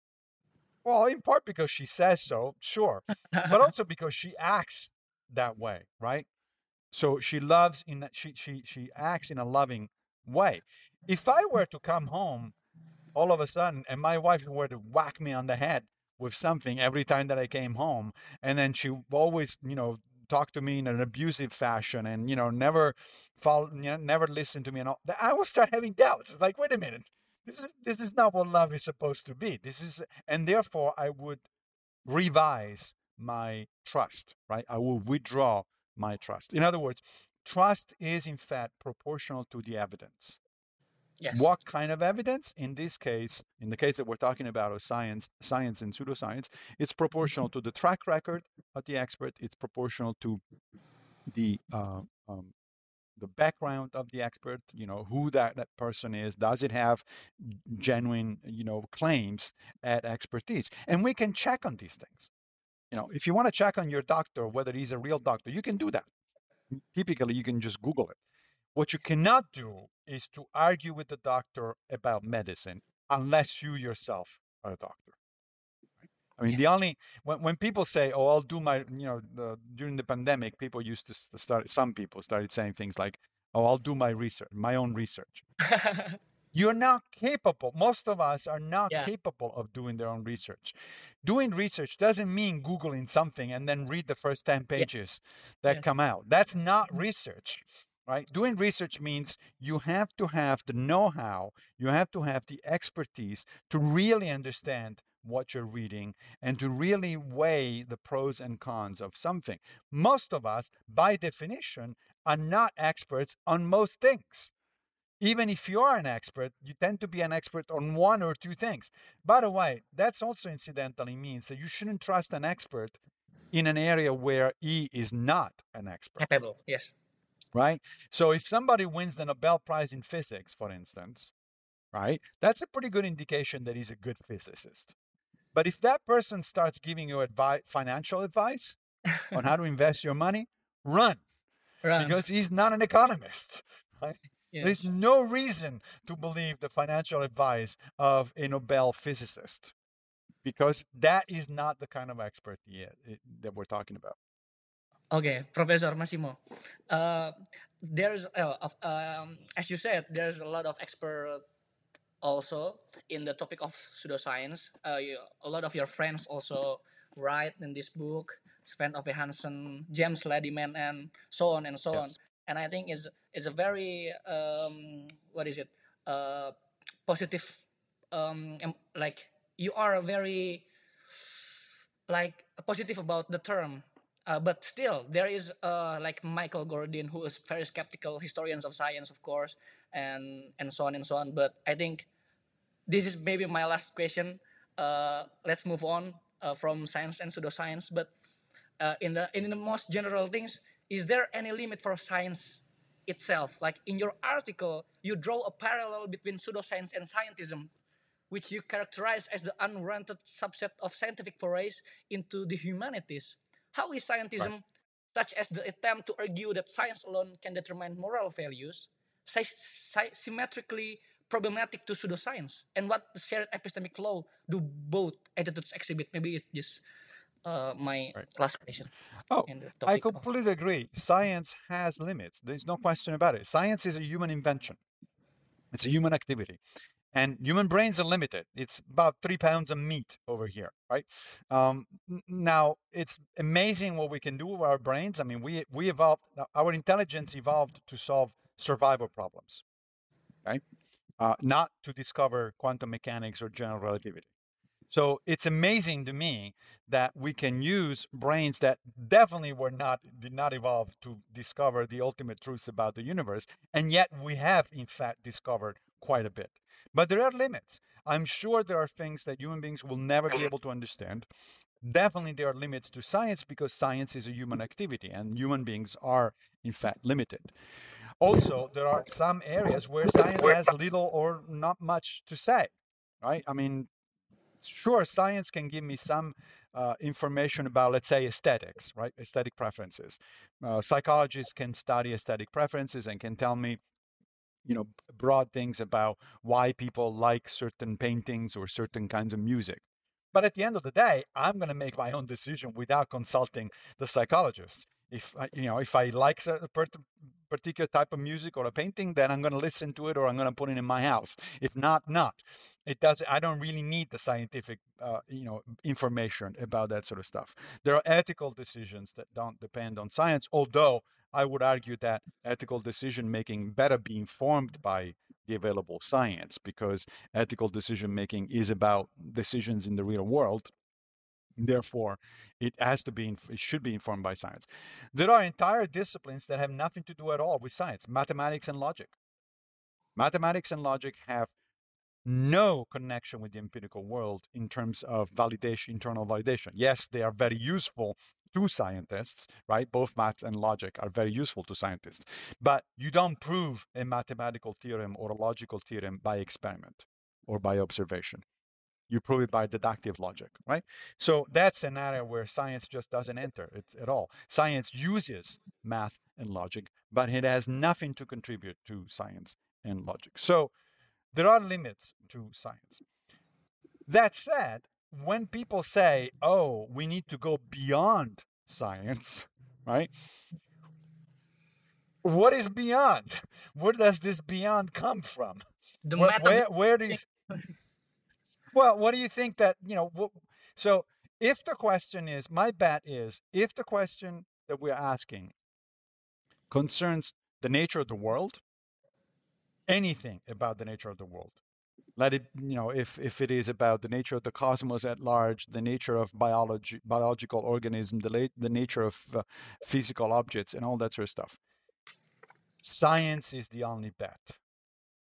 Well, in part because she says so, sure, but also because she acts that way, right? So she loves in that she she she acts in a loving way. If I were to come home all of a sudden and my wife were to whack me on the head with something every time that I came home, and then she always, you know, talk to me in an abusive fashion and, you know, never follow, you know, never listen to me and all, I will start having doubts. It's like, wait a minute, this is this is not what love is supposed to be. This is, and therefore I would revise my trust, right? I will withdraw my trust. In other words, trust is in fact proportional to the evidence. Yes. What kind of evidence? In this case, in the case that we're talking about of science, science and pseudoscience, it's proportional to the track record of the expert. It's proportional to the uh, um, the background of the expert. You know, who that, that person is. Does it have genuine, you know, claims at expertise? And we can check on these things. You know, if you want to check on your doctor whether he's a real doctor, you can do that. Typically, you can just Google it. What you cannot do is to argue with the doctor about medicine unless you yourself are a doctor. Right? I mean, Yeah. the only, when, when people say, oh, I'll do my, you know, the, during the pandemic, people used to start, some people started saying things like, oh, I'll do my research, my own research. You're not capable. Most of us are not Yeah. capable of doing their own research. Doing research doesn't mean Googling something and then read the first ten pages that Yes. come out. That's not research, right? Doing research means you have to have the know-how, you have to have the expertise to really understand what you're reading and to really weigh the pros and cons of something. Most of us, by definition, are not experts on most things. even if you are an expert, you tend to be an expert on one or two things. By the way, that's also incidentally means that you shouldn't trust an expert in an area where he is not an expert. Capable, yes. Right? So if somebody wins the Nobel Prize in physics, for instance, right, that's a pretty good indication that he's a good physicist. But if that person starts giving you advice, financial advice on how to invest your money, run, Run. because he's not an economist. Right? Yes. There's no reason to believe the financial advice of a Nobel physicist, because that is not the kind of expert he, that we're talking about. Okay, Professor Massimo. Uh, there's, uh, of- um, as you said, there's a lot of expert also in the topic of pseudoscience. Uh, you, a lot of your friends also write in this book, Sven Ove Hansen, James Ladyman, and so on and so on. Yes. And I think it's it's a very um, what is it? Uh, positive, um, em- like you are very like positive about the term. Uh, but still, there is uh, like Michael Gordon, who is very skeptical historians of science, of course, and and so on and so on. But I think this is maybe my last question. Uh, let's move on uh, from science and pseudoscience. But uh, in the in the most general things, is there any limit for science itself? Like in your article, you draw a parallel between pseudoscience and scientism, which you characterize as the unwarranted subset of scientific forays into the humanities. How is scientism, Right. such as the attempt to argue that science alone can determine moral values, sy- sy- symmetrically problematic to pseudoscience? And what the shared epistemic law do both attitudes exhibit? Maybe it's just uh, my Right. last question. Oh, in the I topic of- completely agree. Science has limits. There's no question about it. Science is a human invention. It's a human activity. And human brains are limited. It's about three pounds of meat over here, right? Um, n- now, it's amazing what we can do with our brains. I mean, we we evolved, our intelligence evolved to solve survival problems, right? Uh, not to discover quantum mechanics or general relativity. So it's amazing to me that we can use brains that definitely were not did not evolve to discover the ultimate truths about the universe, and yet we have in fact discovered quite a bit. But there are limits. I'm sure there are things that human beings will never be able to understand. Definitely there are limits to science because science is a human activity and human beings are in fact limited. Also, there are some areas where science has little or not much to say, right? I mean, sure, science can give me some uh, information about, let's say, aesthetics, right? Aesthetic preferences. Uh, psychologists can study aesthetic preferences and can tell me, you know, broad things about why people like certain paintings or certain kinds of music. But at the end of the day, I'm going to make my own decision without consulting the psychologist. If I, you know, if I like a particular type of music or a painting, then I'm going to listen to it or I'm going to put it in my house. If not, not. It does. I don't really need the scientific, uh, you know, information about that sort of stuff. There are ethical decisions that don't depend on science, although I would argue that ethical decision making better be informed by the available science, because ethical decision making is about decisions in the real world. Therefore, it has to be, it should be informed by science. There are entire disciplines that have nothing to do at all with science, mathematics and logic. Mathematics and logic have no connection with the empirical world in terms of validation, internal validation. Yes, they are very useful to scientists, right? Both math and logic are very useful to scientists, but you don't prove a mathematical theorem or a logical theorem by experiment or by observation. You prove it by deductive logic, right? So that's an area where science just doesn't enter it at all. Science uses math and logic, but it has nothing to contribute to science and logic. So there are limits to science. That said, when people say, oh, we need to go beyond science, right? What is beyond? Where does this beyond come from? the Where, method. where, where do you, well, what do you think that, you know, what, so if the question is, my bet is, if the question that we're asking concerns the nature of the world, anything about the nature of the world, let it, you know, if if it is about the nature of the cosmos at large, the nature of biology, biological organism, the la- the nature of uh, physical objects, and all that sort of stuff, science is the only bet.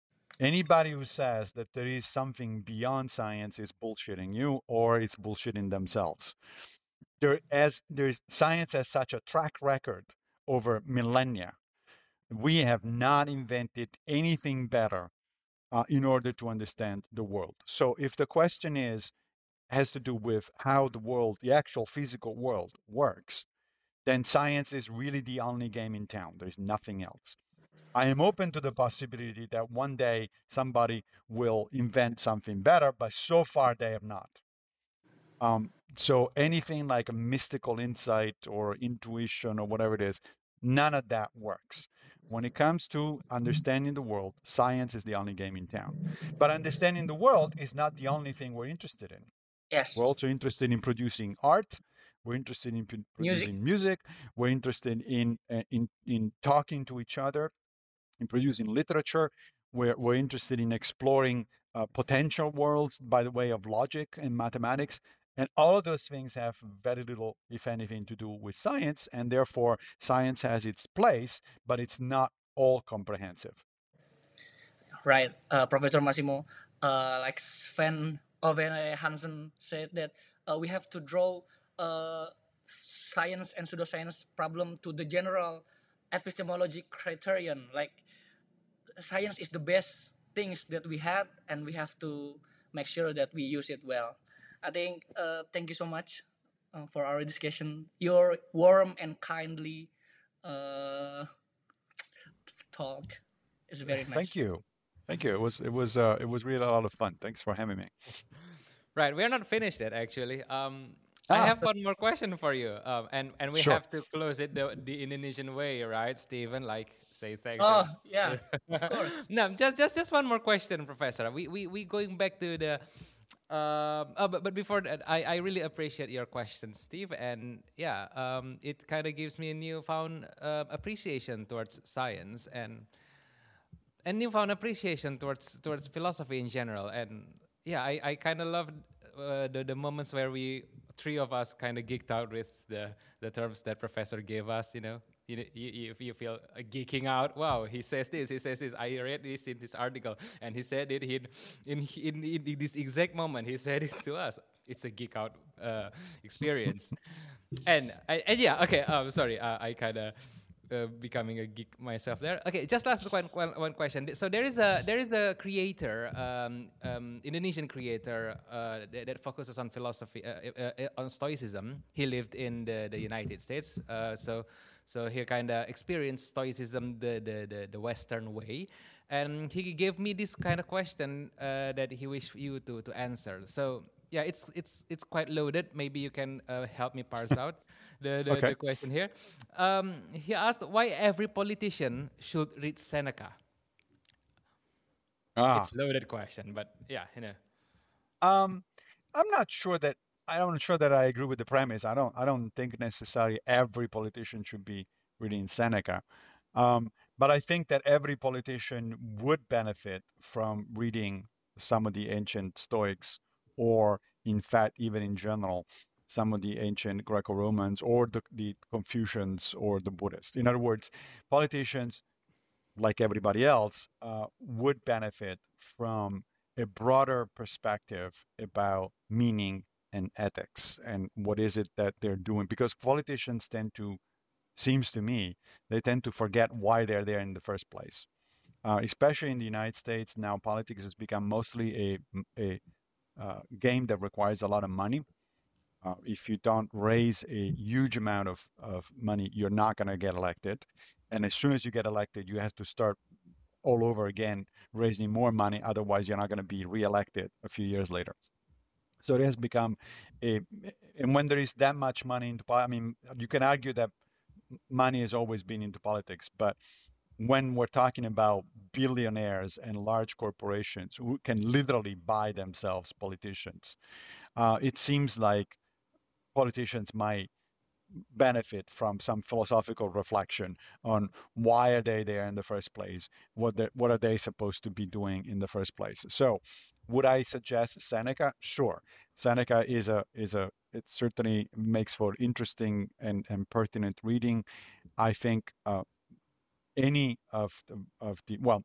Anybody who says that there is something beyond science is bullshitting you, or it's bullshitting themselves. There, as there's science has such a track record over millennia, we have not invented anything better uh, in order to understand the world. So if the question is has to do with how the world, the actual physical world works, then science is really the only game in town. There's nothing else. I am open to the possibility that one day somebody will invent something better, but so far they have not. Um, so anything like a mystical insight or intuition or whatever it is, none of that works. When it comes to understanding the world, science is the only game in town. But understanding the world is not the only thing we're interested in. Yes. We're also interested in producing art. We're interested in producing music. music. We're interested in, uh, in, in talking to each other, in producing literature. We're, we're interested in exploring uh, potential worlds by the way of logic and mathematics. And all of those things have very little, if anything, to do with science. And therefore, science has its place, but it's not all comprehensive. Right, uh, Professor Massimo. Uh, like Sven Ove Hansen said that uh, we have to draw uh, science and pseudoscience problem to the general epistemology criterion. Like science is the best things that we had, and we have to make sure that we use it well. I think. Uh, thank you so much uh, for our discussion. Your warm and kindly uh, talk is very nice. Thank you, thank you. It was it was uh, it was really a lot of fun. Thanks for having me. Right, we're not finished yet, actually. Um, I Ah. have one more question for you, um, and and we Sure. have to close it the, the Indonesian way, right, Stephen? Like say thanks. Oh, and- yeah, of course. No, just just just one more question, Professor. We we we going back to the. Um, oh, but, but before that, I, I really appreciate your question, Steve, and yeah, um, it kind of gives me a newfound uh, appreciation towards science and and newfound appreciation towards towards philosophy in general. And yeah, I, I kind of loved uh, the the moments where we three of us kind of geeked out with the the terms that Professor gave us. You know, you know, you, you, you feel uh, geeking out. Wow, he says this, he says this. I read this in this article, and he said it in in in, in this exact moment. He said it to us. It's a geek out uh, experience. and I, and yeah, okay. Um, sorry, uh, I kind of uh, becoming a geek myself there. Okay, just last one, one, one question. So there is a there is a creator, um, um, Indonesian creator uh, that, that focuses on philosophy, uh, uh, uh, on Stoicism. He lived in the, the United States, uh, so so he kind of experienced Stoicism the, the the the Western way, and he gave me this kind of question uh, that he wished you to to answer. So yeah, it's it's it's quite loaded. Maybe you can uh, help me parse out the the, Okay. the question here. Um, he asked why every politician should read Seneca. Ah. It's loaded question, but yeah, you know. Um, I'm not sure that I'm not sure that I agree with the premise. I don't I don't think necessarily every politician should be reading Seneca. Um, but I think that every politician would benefit from reading some of the ancient Stoics, or in fact, even in general, some of the ancient Greco-Romans or the, the Confucians or the Buddhists. In other words, politicians, like everybody else, uh, would benefit from a broader perspective about meaning and ethics and what is it that they're doing. Because politicians tend to, seems to me, they tend to forget why they're there in the first place. Uh, especially in the United States, now politics has become mostly a, a uh, game that requires a lot of money. Uh, if you don't raise a huge amount of, of money, you're not going to get elected. And as soon as you get elected, you have to start all over again, raising more money. Otherwise, you're not going to be reelected a few years later. So it has become a, and when there is that much money into, I mean, you can argue that money has always been into politics, but when we're talking about billionaires and large corporations who can literally buy themselves politicians, uh, it seems like politicians might benefit from some philosophical reflection on why are they there in the first place, what what are they supposed to be doing in the first place. So would I suggest Seneca? Sure. Seneca is a is a it certainly makes for interesting and, and pertinent reading. I think uh, any of the, of the well not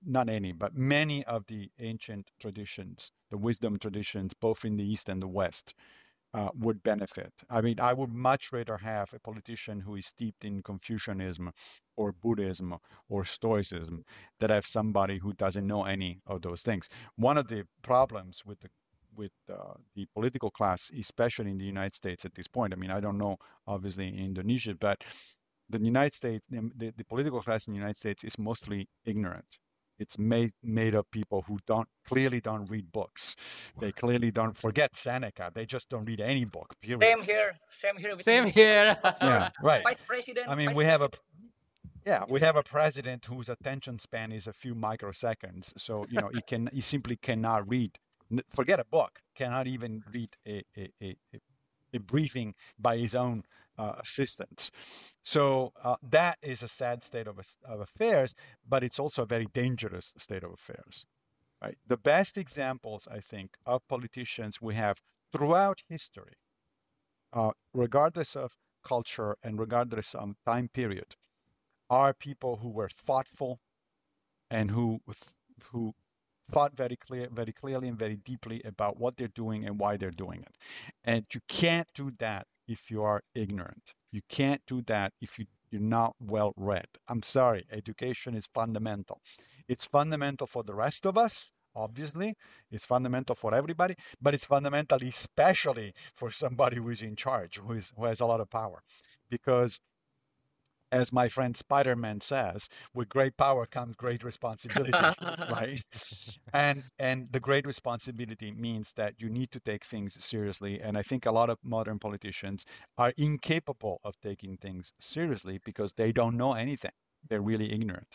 not any, but many of the ancient traditions, the wisdom traditions, both in the East and the West, uh, would benefit. I mean, I would much rather have a politician who is steeped in Confucianism or Buddhism or Stoicism than have somebody who doesn't know any of those things. One of the problems with the with uh, the political class, especially in the United States at this point. I mean, I don't know, obviously, in Indonesia, but the United States, the, the, the political class in the United States is mostly ignorant. It's made made of people who don't clearly don't read books. They clearly don't forget Seneca. They just don't read any book. Period. Same here. Same here. With Same me. here. Yeah, right. Vice President. I mean, Vice we have a President. yeah, we have a president whose attention span is a few microseconds. So you know, he can he simply cannot read. N- Forget a book. Cannot even read a a, a, a a briefing by his own uh, assistants. So uh, that is a sad state of, as- of affairs, but it's also a very dangerous state of affairs. Right? The best examples, I think, of politicians we have throughout history, uh, regardless of culture and regardless of time period, are people who were thoughtful and who who thought very clear, very clearly and very deeply about what they're doing and why they're doing it. And you can't do that if you are ignorant. You can't do that if you, you're not well read. I'm sorry, education is fundamental. It's fundamental for the rest of us, obviously. It's fundamental for everybody, but it's fundamental especially for somebody who is in charge, who is who has a lot of power. Because as my friend Spider-Man says, with great power comes great responsibility, right? And and the great responsibility means that you need to take things seriously. And I think a lot of modern politicians are incapable of taking things seriously because they don't know anything. They're really ignorant.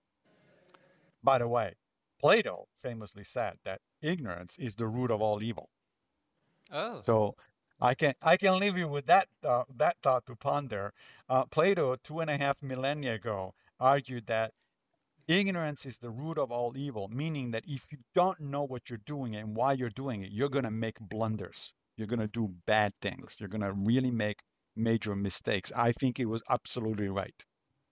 By the way, Plato famously said that ignorance is the root of all evil. Oh. So I can I can leave you with that uh, that thought to ponder. Uh, Plato, two and a half millennia ago, argued that ignorance is the root of all evil, meaning that if you don't know what you're doing and why you're doing it, you're going to make blunders. You're going to do bad things. You're going to really make major mistakes. I think he was absolutely right.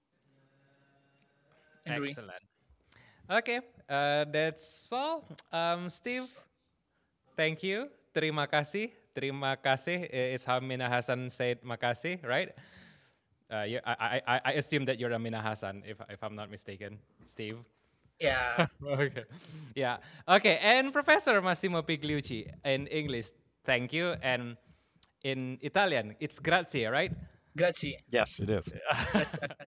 Agree. Excellent. Okay, uh, that's all. Um, Steve, thank you. Terima kasih. Terima kasih is how Minahasan said makasih, right? Uh, you, I, I, I assume that you're a Minahasan, if, if I'm not mistaken, Steve. Yeah. Okay. Yeah. Okay. And Professor Massimo Pigliucci in English, thank you. And in Italian, it's grazie, right? Grazie. Yes, it is.